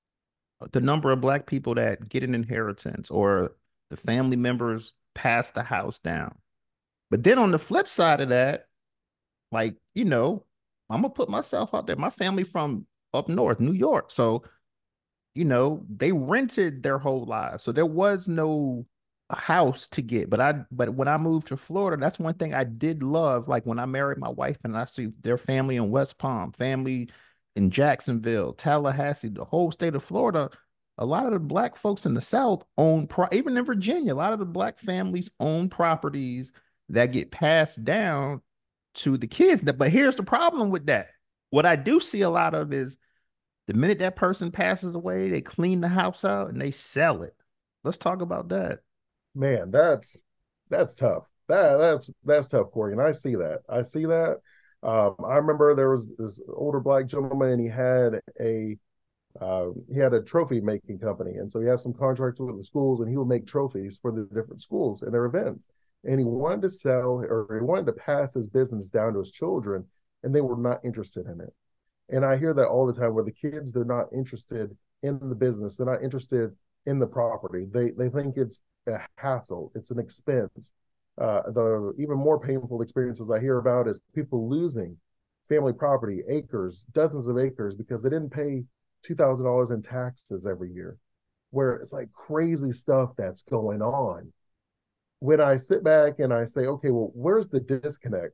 the number of black people that get an inheritance or the family members pass the house down. But then on the flip side of that, like, you know, I'm gonna put myself out there. My family from up north, New York. So, you know, they rented their whole lives. So there was no house to get. But I but when I moved to Florida, that's one thing I did love. Like when I married my wife and I see their family in West Palm, family in Jacksonville, Tallahassee, the whole state of Florida. A lot of the black folks in the South own pro even in Virginia, a lot of the black families own properties that get passed down to the kids. But here's the problem with that. What I do see a lot of is the minute that person passes away, they clean the house out and they sell it. Let's talk about that. Man, that's that's tough. That that's that's tough, Corey. And I see that. I see that. Um, I remember there was this older black gentleman, and he had a uh, he had a trophy making company, and so he had some contracts with the schools, and he would make trophies for the different schools and their events. And he wanted to sell, or he wanted to pass his business down to his children, and they were not interested in it. And I hear that all the time, where the kids, they're not interested in the business, they're not interested in the property. They they think it's a hassle, it's an expense. Uh, the even more painful experiences I hear about is people losing family property, acres, dozens of acres, because they didn't pay two thousand dollars in taxes every year, where it's like crazy stuff that's going on. When I sit back and I say, okay, well, where's the disconnect?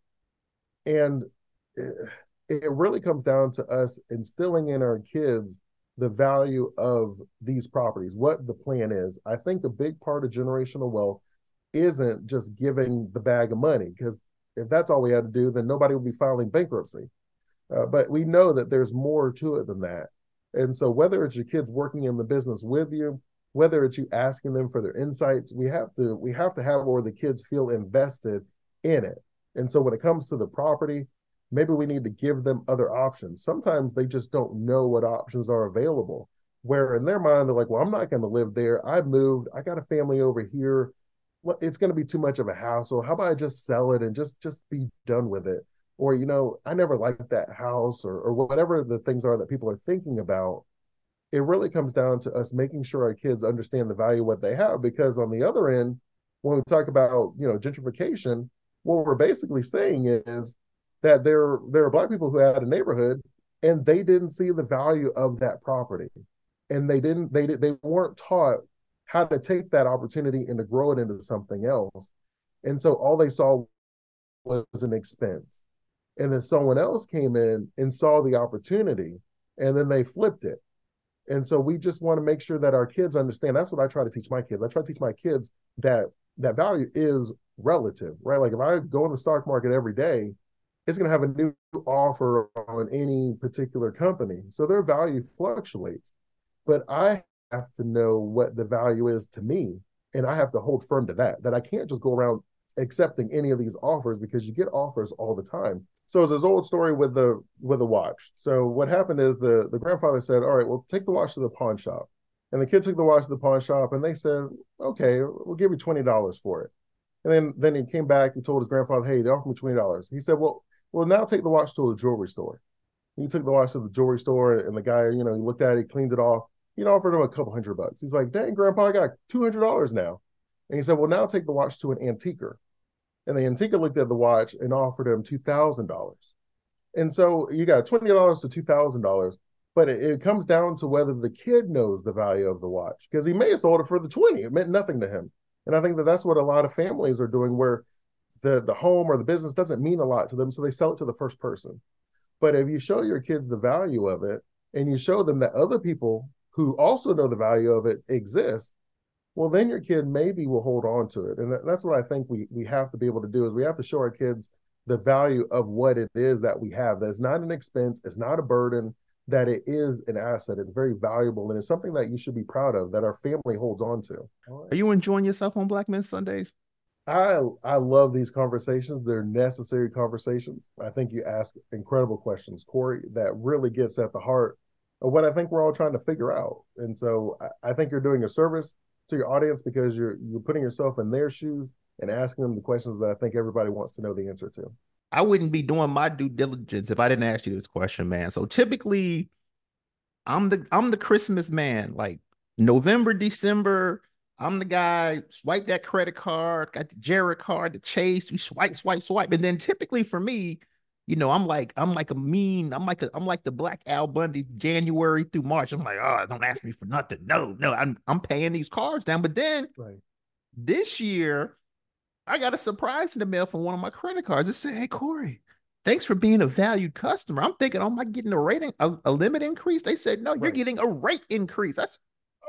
And it, it really comes down to us instilling in our kids the value of these properties, what the plan is. I think a big part of generational wealth isn't just giving the bag of money, because if that's all we had to do, then nobody would be filing bankruptcy. Uh, but we know that there's more to it than that. And so whether it's your kids working in the business with you, whether it's you asking them for their insights, we have to we have to have where the kids feel invested in it. And so when it comes to the property, maybe we need to give them other options. Sometimes they just don't know what options are available, where in their mind, they're like, well, I'm not going to live there. I moved. I got a family over here. Well, it's going to be too much of a hassle. How about I just sell it and just just be done with it? Or, you know, I never liked that house, or, or whatever the things are that people are thinking about. It really comes down to us making sure our kids understand the value of what they have, because on the other end, when we talk about, you know, gentrification, what we're basically saying is that there, there are black people who had a neighborhood and they didn't see the value of that property. And they didn't, they, they weren't taught how to take that opportunity and to grow it into something else. And so all they saw was an expense. And then someone else came in and saw the opportunity, and then they flipped it. And so we just want to make sure that our kids understand. That's what I try to teach my kids. I try to teach my kids that that value is relative, right? Like if I go in the stock market every day, it's going to have a new offer on any particular company. So their value fluctuates. But I have to know what the value is to me. And I have to hold firm to that, that I can't just go around accepting any of these offers, because you get offers all the time. So it's this old story with the with the watch. So what happened is the the grandfather said, all right, well, take the watch to the pawn shop. And the kid took the watch to the pawn shop and they said, okay, we'll give you twenty dollars for it. And then, then he came back and told his grandfather, hey, they offered me twenty dollars. He said, well, well, now take the watch to a jewelry store. He took the watch to the jewelry store and the guy, you know, he looked at it, he cleaned it off. He offered him a couple hundred bucks. He's like, dang, grandpa, I got two hundred dollars now. And he said, well, now take the watch to an antiquer. And the antiquer looked at the watch and offered him two thousand dollars. And so you got twenty dollars to two thousand dollars, but it, it comes down to whether the kid knows the value of the watch because he may have sold it for the twenty. It meant nothing to him. And I think that that's what a lot of families are doing where the, the home or the business doesn't mean a lot to them. So they sell it to the first person. But if you show your kids the value of it and you show them that other people who also know the value of it exist, well, then your kid maybe will hold on to it. And that's what I think we we have to be able to do is we have to show our kids the value of what it is that we have. That's not an expense. It's not a burden, that it is an asset. It's very valuable. And it's something that you should be proud of, that our family holds on to. Are you enjoying yourself on Black Men Sundays? I I love these conversations. They're necessary conversations. I think you ask incredible questions, Corey, that really gets at the heart of what I think we're all trying to figure out. And so I, I think you're doing a service to your audience because you're you're putting yourself in their shoes and asking them the questions that I think everybody wants to know the answer to. I wouldn't be doing my due diligence if I didn't ask you this question, man. So typically, I'm the I'm the Christmas man. Like November, December, I'm the guy. Swipe that credit card, got the Jared card, the Chase. You swipe, swipe, swipe, and then typically for me, you know, I'm like I'm like a mean. I'm like a, I'm like the Black Al Bundy. January through March, I'm like, oh, don't ask me for nothing. No, no, I'm I'm paying these cards down. But then Right. this year, I got a surprise in the mail from one of my credit cards. It said, "Hey Corey, thanks for being a valued customer." I'm thinking, oh, am I getting a rating, a, a limit increase? They said, no, you're Right. getting a rate increase. That's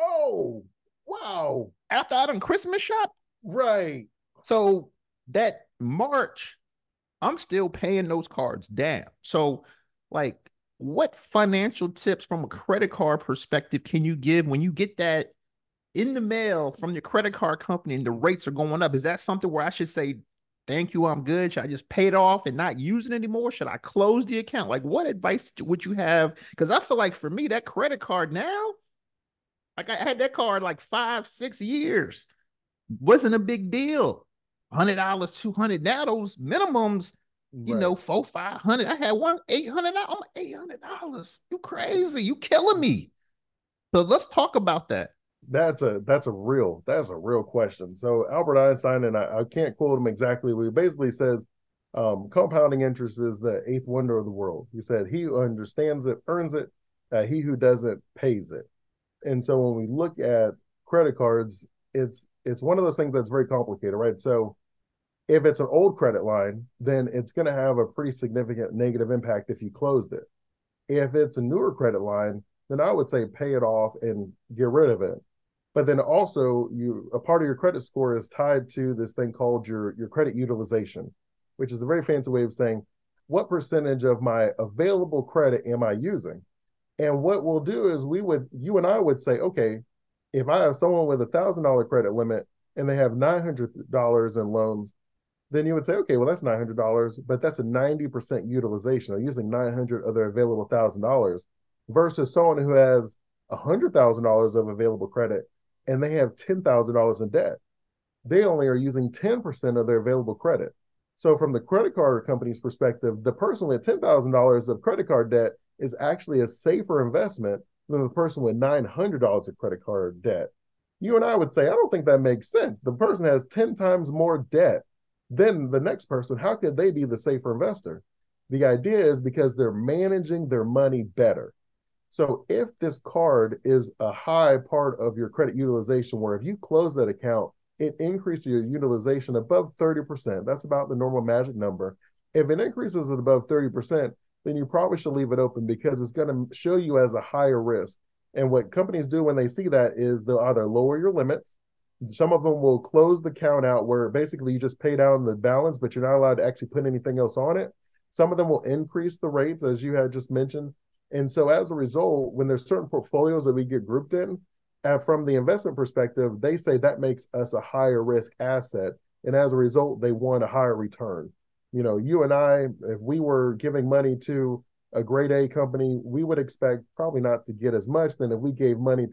Oh, wow. after I done Christmas shop. Right. So that March, I'm still paying those cards down. So, like, what financial tips from a credit card perspective can you give when you get that in the mail from your credit card company and the rates are going up? Is that something where I should say, thank you, I'm good? Should I just pay it off and not use it anymore? Should I close the account? Like, what advice would you have? Because I feel like for me, that credit card now, like I had that card like five, six years, wasn't a big deal. one hundred dollars, two hundred dollars. Now those minimums, you Right. know, four, five hundred. I had one eight hundred dollars. I'm like, eight hundred dollars. You crazy. You killing me. So let's talk about that. That's a that's a real that's a real question. So Albert Einstein, and I, I can't quote him exactly, but he basically says um, compounding interest is the eighth wonder of the world. He said, "He who understands it earns it. Uh, he who doesn't pays it." And so when we look at credit cards, it's it's one of those things that's very complicated, right? So if it's an old credit line, then it's going to have a pretty significant negative impact if you closed it. If it's a newer credit line, then I would say pay it off and get rid of it. But then also you a part of your credit score is tied to this thing called your your credit utilization, which is a very fancy way of saying what percentage of my available credit am I using? And what we'll do is we would you and I would say, okay, if I have someone with a thousand dollar credit limit and they have nine hundred dollars in loans, then you would say, okay, well, that's nine hundred dollars, but that's a ninety percent utilization. They're using nine hundred of their available one thousand dollars versus someone who has one hundred thousand dollars of available credit and they have ten thousand dollars in debt. They only are using ten percent of their available credit. So from the credit card company's perspective, the person with ten thousand dollars of credit card debt is actually a safer investment than the person with nine hundred dollars of credit card debt. You and I would say, I don't think that makes sense. The person has ten times more debt than the next person. How could they be the safer investor? The idea is because they're managing their money better. So if this card is a high part of your credit utilization, where if you close that account, it increases your utilization above thirty percent. That's about the normal magic number. If it increases it above thirty percent, then you probably should leave it open because it's going to show you as a higher risk. And what companies do when they see that is they'll either lower your limits. Some of them will close the count out where basically you just pay down the balance, but you're not allowed to actually put anything else on it. Some of them will increase the rates, as you had just mentioned. And so as a result, when there's certain portfolios that we get grouped in, uh, from the investment perspective, they say that makes us a higher risk asset. And as a result, they want a higher return. You know, you and I, if we were giving money to a grade A company, we would expect probably not to get as much than if we gave money to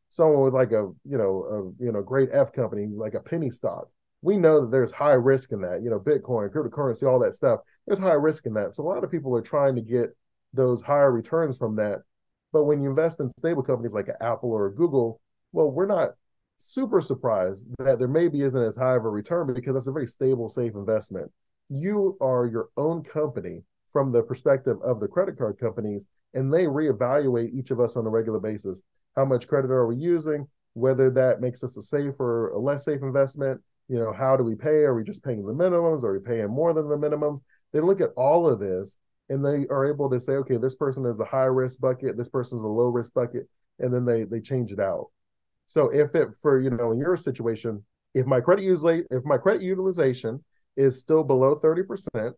someone with like a, you know, a, you know, great F company, like a penny stock. We know that there's high risk in that, you know, Bitcoin, cryptocurrency, all that stuff. There's high risk in that. So a lot of people are trying to get those higher returns from that. But when you invest in stable companies like Apple or Google, well, we're not super surprised that there maybe isn't as high of a return because that's a very stable, safe investment. You are your own company from the perspective of the credit card companies, and they reevaluate each of us on a regular basis. How much credit are we using? Whether that makes us a safe or a less safe investment. You know, how do we pay? Are we just paying the minimums? Are we paying more than the minimums? They look at all of this and they are able to say, okay, this person is a high risk bucket, this person is a low risk bucket, and then they they change it out. So if it for you know in your situation, if my credit usually if my credit utilization is still below thirty percent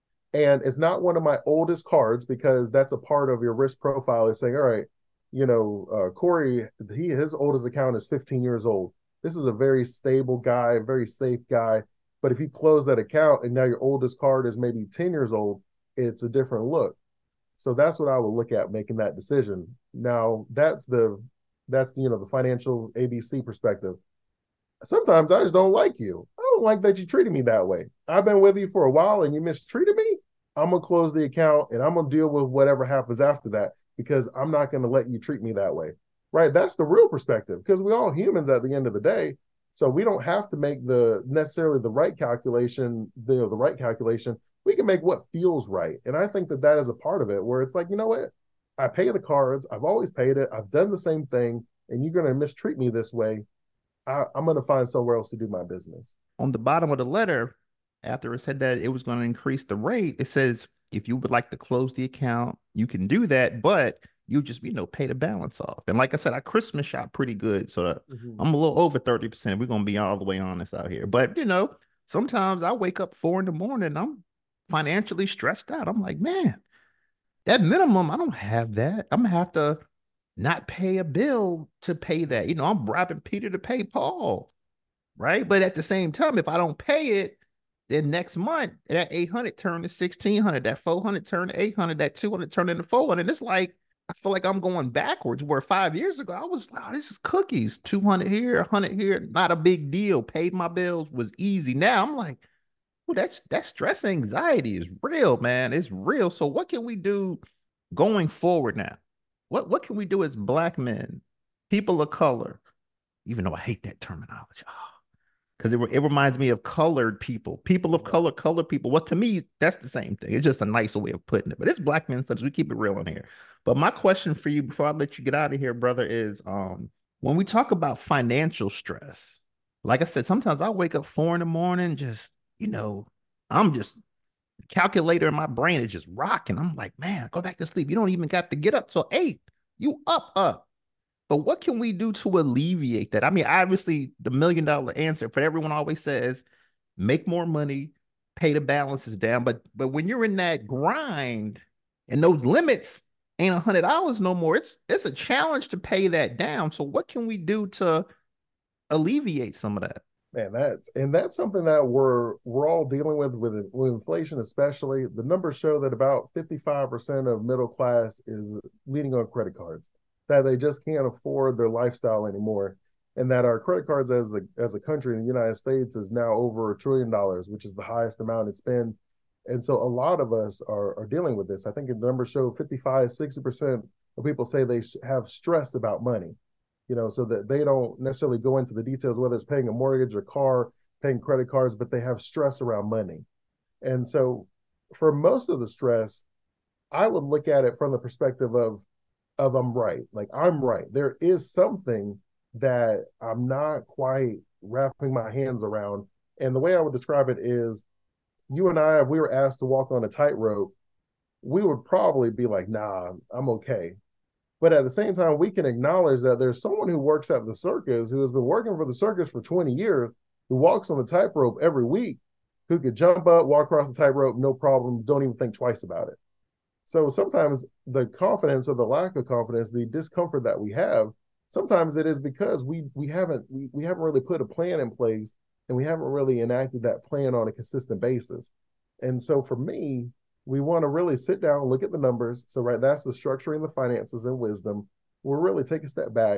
and it's not one of my oldest cards because that's a part of your risk profile is saying, all right, you know, uh, Corey, he his oldest account is fifteen years old. This is a very stable guy, very safe guy. But if you close that account and now your oldest card is maybe ten years old, it's a different look. So that's what I would look at making that decision. Now that's the that's you know the financial A B C perspective. Sometimes I just don't like you. I don't like that you treated me that way. I've been with you for a while and you mistreated me. I'm gonna close the account and I'm gonna deal with whatever happens after that because I'm not gonna let you treat me that way. Right? That's the real perspective because we're all humans at the end of the day. So we don't have to make the necessarily the right calculation, the, you know, the right calculation. We can make what feels right. And I think that that is a part of it where it's like, you know what? I pay the cards. I've always paid it. I've done the same thing. And you're going to mistreat me this way. I, I'm going to find somewhere else to do my business. On the bottom of the letter, after it said that it was going to increase the rate, it says if you would like to close the account, you can do that, but you just, you know, pay the balance off. And like I said, I Christmas shop pretty good. So Mm-hmm. I'm a little over thirty percent. We're going to be all the way honest out here. But, you know, sometimes I wake up four in the morning, I'm financially stressed out. I'm like, man, that minimum, I don't have that. I'm going to have to not pay a bill to pay that. You know, I'm robbing Peter to pay Paul, right? But at the same time, if I don't pay it, then next month that eight hundred turn to sixteen hundred, that four hundred turn to eight hundred, that two hundred turn into four hundred. It's like I feel like I'm going backwards. Where five years ago I was like, oh, this is cookies, two hundred here, one hundred here, not a big deal. Paid my bills was easy. Now I'm like, well, that's that stress anxiety is real, man. It's real. So what can we do going forward now? What what can we do as black men, people of color? Even though I hate that terminology. Oh, because it, it reminds me of colored people, people of color, colored people. Well, to me, that's the same thing. It's just a nicer way of putting it. But it's black men, since we keep it real in here. But my question for you before I let you get out of here, brother, is um, when we talk about financial stress, like I said, sometimes I wake up four in the morning, just, you know, I'm just calculator in my brain is just rocking. I'm like, man, go back to sleep. You don't even got to get up till eight. You up, up. But what can we do to alleviate that? I mean, obviously, the million dollar answer for everyone always says, make more money, pay the balances down. But but when you're in that grind and those limits ain't a hundred dollars no more, it's it's a challenge to pay that down. So what can we do to alleviate some of that? Man, that's and that's something that we're we're all dealing with with with inflation, especially. The numbers show that about fifty-five percent of middle class is leaning on credit cards, that they just can't afford their lifestyle anymore, and that our credit cards as a as a country in the United States is now over a trillion dollars, which is the highest amount it's been. And so a lot of us are are dealing with this. I think the numbers show fifty-five, sixty percent of people say they have stress about money, you know, so that they don't necessarily go into the details, whether it's paying a mortgage or car, paying credit cards, but they have stress around money. And so for most of the stress, I would look at it from the perspective of, of I'm right. Like I'm right. There is something that I'm not quite wrapping my hands around. And the way I would describe it is you and I, if we were asked to walk on a tightrope, we would probably be like, nah, I'm okay. But at the same time, we can acknowledge that there's someone who works at the circus who has been working for the circus for twenty years, who walks on the tightrope every week, who could jump up, walk across the tightrope, no problem, don't even think twice about it. So sometimes the confidence or the lack of confidence, the discomfort that we have, sometimes it is because we we haven't we, we haven't really put a plan in place and we haven't really enacted that plan on a consistent basis. And so for me, we want to really sit down, look at the numbers. So, right, that's the structuring the finances and wisdom. We'll really take a step back.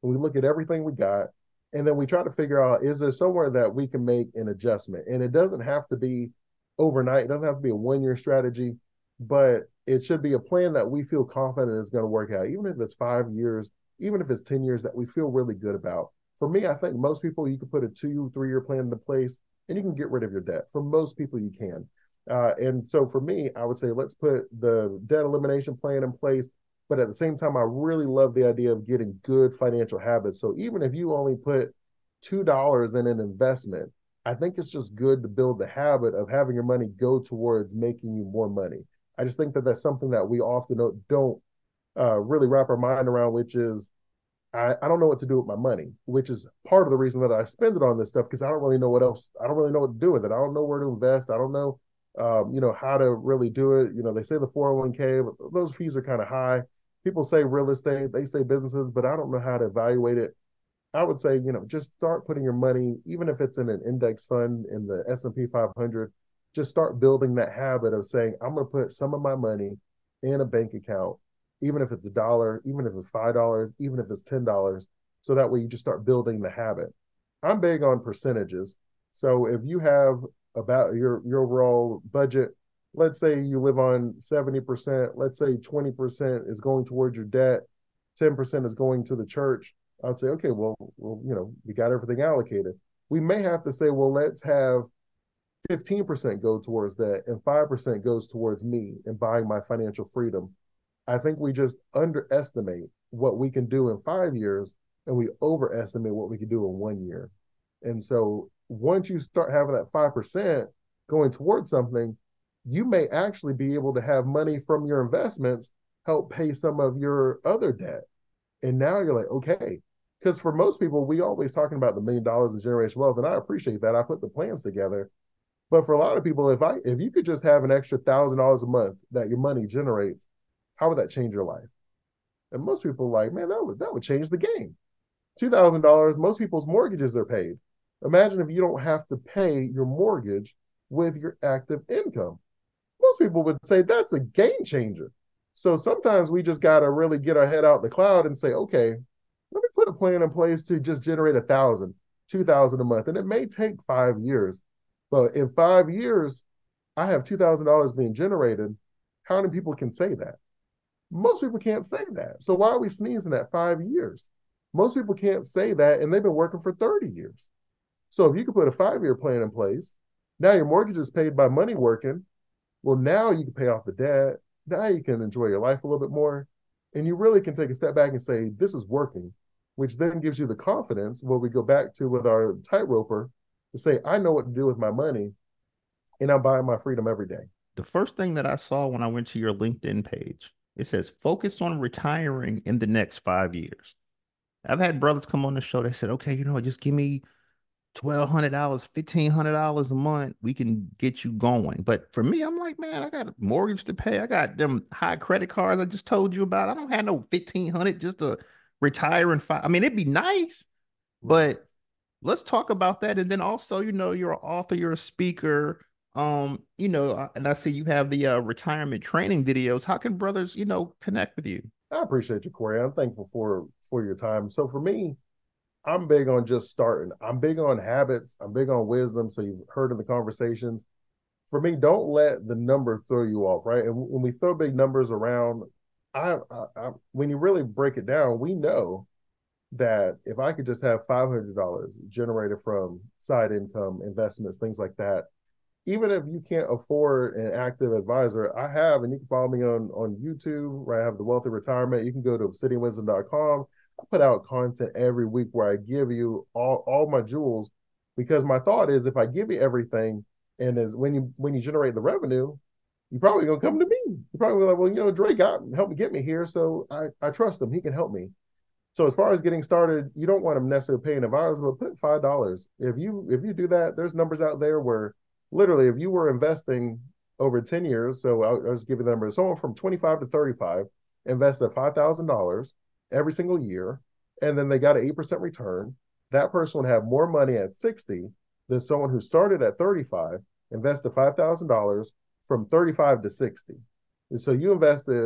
and we look at everything we got, and then we try to figure out, is there somewhere that we can make an adjustment? And it doesn't have to be overnight. It doesn't have to be a one-year strategy, but it should be a plan that we feel confident is going to work out, even if it's five years, even if it's ten years, that we feel really good about. For me, I think most people, you can put a two, three-year plan into place and you can get rid of your debt. For most people, you can. Uh, and so for me, I would say let's put the debt elimination plan in place. But at the same time, I really love the idea of getting good financial habits. So even if you only put two dollars in an investment, I think it's just good to build the habit of having your money go towards making you more money. I just think that that's something that we often don't, don't uh, really wrap our mind around, which is I, I don't know what to do with my money, which is part of the reason that I spend it on this stuff, because I don't really know what else. I don't really know what to do with it. I don't know where to invest. I don't know, um, you know, how to really do it. You know, they say the four oh one k, but those fees are kind of high. People say real estate, they say businesses, but I don't know how to evaluate it. I would say, you know, just start putting your money, even if it's in an index fund in the S and P five hundred, just start building that habit of saying, I'm going to put some of my money in a bank account, even if it's a dollar, even if it's five dollars, even if it's ten dollars. So that way you just start building the habit. I'm big on percentages. So if you have about your, your overall budget, let's say you live on seventy percent, let's say twenty percent is going towards your debt, ten percent is going to the church. I'd say, okay, well, well, you know, we got everything allocated. We may have to say, well, let's have fifteen percent go towards that and five percent goes towards me and buying my financial freedom. I think we just underestimate what we can do in five years and we overestimate what we can do in one year. And so once you start having that five percent going towards something, you may actually be able to have money from your investments help pay some of your other debt. And now you're like, okay, because for most people, we always talking about the million dollars of generation wealth, and I appreciate that. I put the plans together. But for a lot of people, if I if you could just have an extra thousand dollars a month that your money generates, how would that change your life? And most people are like, man, that would that would change the game. Two thousand dollars, most people's mortgages are paid. Imagine if you don't have to pay your mortgage with your active income. Most people would say that's a game changer. So sometimes we just got to really get our head out the cloud and say, okay, let me put a plan in place to just generate a thousand, two thousand a month. And it may take five years, but in five years, I have two thousand dollars being generated. How many people can say that? Most people can't say that. So why are we sneezing at five years? Most people can't say that, and they've been working for thirty years. So if you could put a five-year plan in place, now your mortgage is paid by money working. Well, now you can pay off the debt. Now you can enjoy your life a little bit more. And you really can take a step back and say, this is working, which then gives you the confidence where we go back to with our tightroper to say, I know what to do with my money, and I'm buying my freedom every day. The first thing that I saw when I went to your LinkedIn page, it says focus on retiring in the next five years. I've had brothers come on the show that said, okay, you know, just give me twelve hundred dollars, fifteen hundred dollars a month. We can get you going. But for me, I'm like, man, I got a mortgage to pay. I got them high credit cards I just told you about. I don't have no fifteen hundred just to retire in five. I mean, it'd be nice, but let's talk about that. And then also, you know, you're an author, you're a speaker. Um, you know, uh, and I see you have the uh, retirement training videos. How can brothers, you know, connect with you? I appreciate you, Corey. I'm thankful for for your time. So for me, I'm big on just starting. I'm big on habits. I'm big on wisdom. So you've heard in the conversations. For me, don't let the number throw you off, right? And when we throw big numbers around, I, I, I when you really break it down, we know that if I could just have five hundred dollars generated from side income, investments, things like that, even if you can't afford an active advisor, I have, and you can follow me on, on YouTube, where I have the Wealthy Retirement. You can go to obsidian wisdom dot com. I put out content every week where I give you all, all my jewels, because my thought is if I give you everything, and as when you when you generate the revenue, you're probably gonna come to me. You're probably like, well, you know, Dre got helped me get me here, so I, I trust him. He can help me. So as far as getting started, you don't want to necessarily pay an advisor, but put five dollars. If you if you do that, there's numbers out there where literally, if you were investing over ten years, so I'll, I'll just give you the number. Someone from twenty-five to thirty-five invested five thousand dollars every single year, and then they got an eight percent return. That person would have more money at sixty than someone who started at thirty-five, invested five thousand dollars from thirty-five to sixty. And so you invested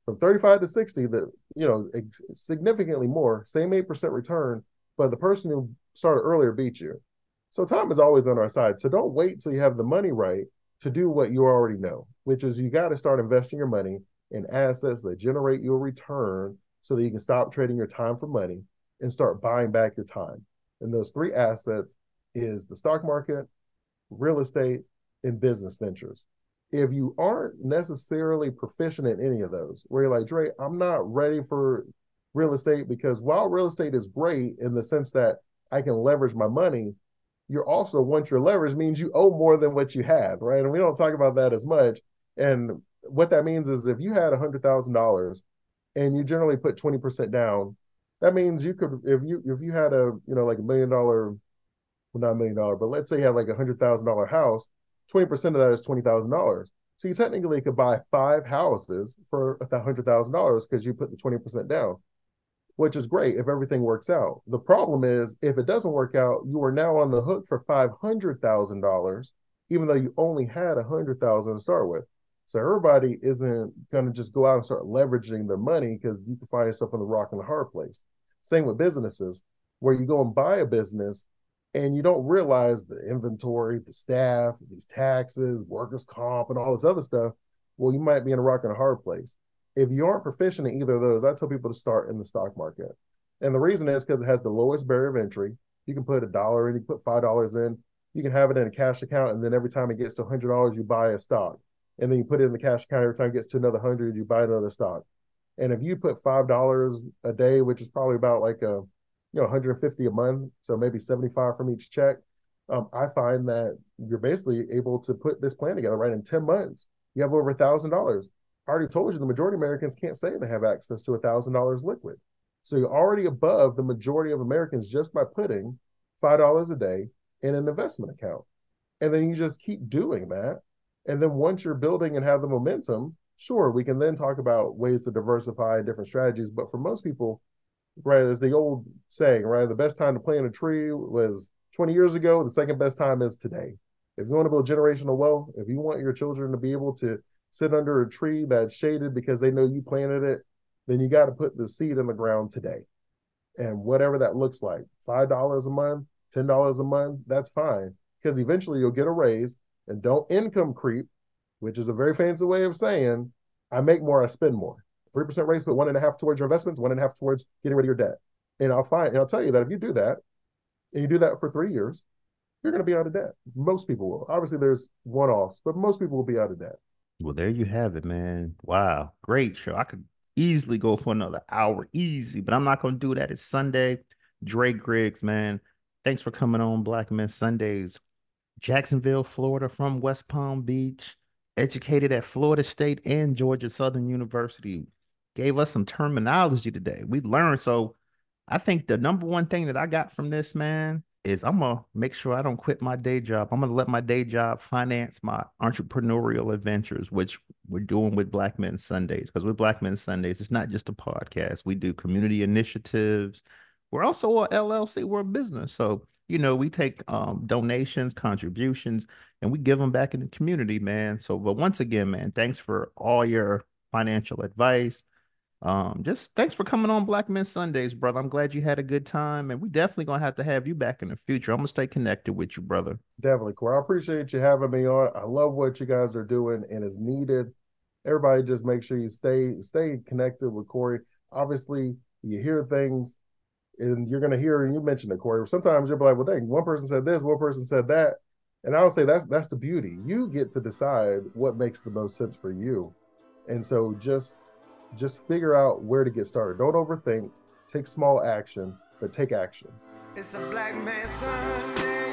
From thirty-five to sixty, that you know, significantly more, same eight percent return, but the person who started earlier beat you. So time is always on our side. So don't wait till you have the money right to do what you already know, which is you got to start investing your money in assets that generate you a return so that you can stop trading your time for money and start buying back your time. And those three assets is the stock market, real estate, and business ventures. If you aren't necessarily proficient in any of those, where you're like, Dre, I'm not ready for real estate, because while real estate is great in the sense that I can leverage my money, you're also, once you're leveraged, means you owe more than what you have, right? And we don't talk about that as much. And what that means is if you had one hundred thousand dollars and you generally put twenty percent down, that means you could, if you if you had a, you know, like a million dollar, well, not a million dollar, but let's say you had like a one hundred thousand dollar house, twenty percent of that is twenty thousand dollars. So you technically could buy five houses for one hundred thousand dollars because you put the twenty percent down, which is great if everything works out. The problem is if it doesn't work out, you are now on the hook for five hundred thousand dollars, even though you only had one hundred thousand dollars to start with. So everybody isn't going to just go out and start leveraging their money, because you can find yourself in the rock and the hard place. Same with businesses, where you go and buy a business and you don't realize the inventory, the staff, these taxes, workers' comp, and all this other stuff. Well, you might be in a rock and a hard place. If you aren't proficient in either of those, I tell people to start in the stock market. And the reason is because it has the lowest barrier of entry. You can put a dollar in, you put five dollars in, you can have it in a cash account, and then every time it gets to one hundred dollars, you buy a stock. And then you put it in the cash account, every time it gets to another one hundred, you buy another stock. And if you put five dollars a day, which is probably about like a, you know, one hundred fifty a month, so maybe seventy-five from each check, um, I find that you're basically able to put this plan together, right? In ten months, you have over one thousand dollars. I already told you the majority of Americans can't say they have access to one thousand dollars liquid. So you're already above the majority of Americans just by putting five dollars a day in an investment account. And then you just keep doing that. And then once you're building and have the momentum, sure, we can then talk about ways to diversify different strategies. But for most people, right, as the old saying, right, the best time to plant a tree was twenty years ago. The second best time is today. If you want to build generational wealth, if you want your children to be able to sit under a tree that's shaded because they know you planted it, then you got to put the seed in the ground today. And whatever that looks like, five dollars a month, ten dollars a month, that's fine. Because eventually you'll get a raise. And don't income creep, which is a very fancy way of saying, I make more, I spend more. three percent raise, put one and a half towards your investments, one and a half towards getting rid of your debt. And I'll find, and I'll tell you that if you do that, and you do that for three years, you're going to be out of debt. Most people will. Obviously, there's one-offs, but most people will be out of debt. Well, there you have it, man. Wow. Great show. I could easily go for another hour, easy, but I'm not going to do that. It's Sunday. Dre Griggs, man. Thanks for coming on Black Men Sundays. Jacksonville, Florida, from West Palm Beach, educated at Florida State and Georgia Southern University. Gave us some terminology today. We learned. So I think the number one thing that I got from this, man, is I'm going to make sure I don't quit my day job. I'm going to let my day job finance my entrepreneurial adventures, which we're doing with Black Men Sundays. Because with Black Men Sundays, it's not just a podcast. We do community initiatives. We're also a L L C. We're a business. So you know, we take um, donations, contributions, and we give them back in the community, man. So, but once again, man, thanks for all your financial advice. Um, just thanks for coming on Black Men Sundays, brother. I'm glad you had a good time, and we definitely gonna have to have you back in the future. I'm gonna stay connected with you, brother. Definitely, Corey. I appreciate you having me on. I love what you guys are doing, and it's needed. Everybody, just make sure you stay stay connected with Corey. Obviously, you hear things. And you're going to hear, and you mentioned it, Corey, sometimes you'll be like, well, dang, one person said this, one person said that. And I would say that's that's the beauty. You get to decide what makes the most sense for you. And so just just figure out where to get started. Don't overthink. Take small action, but take action. It's a Black Man Sunday.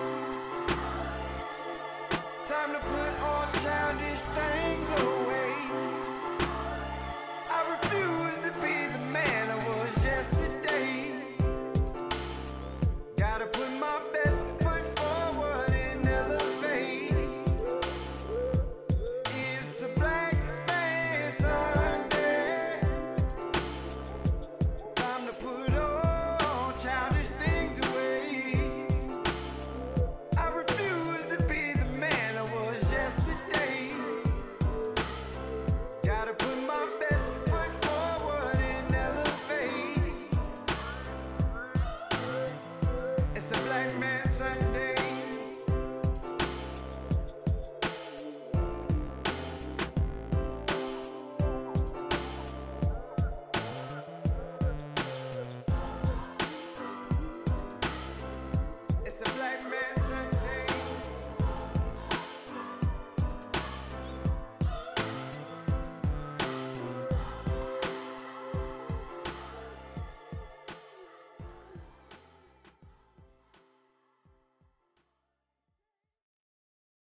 Time to put all childish things away. I refuse to be the man I was yesterday. Gotta put my best foot forward and elevate. It's a Black Man Sunday. Time to put all childish things away. I refuse to be the man I was yesterday. It's a black man's son.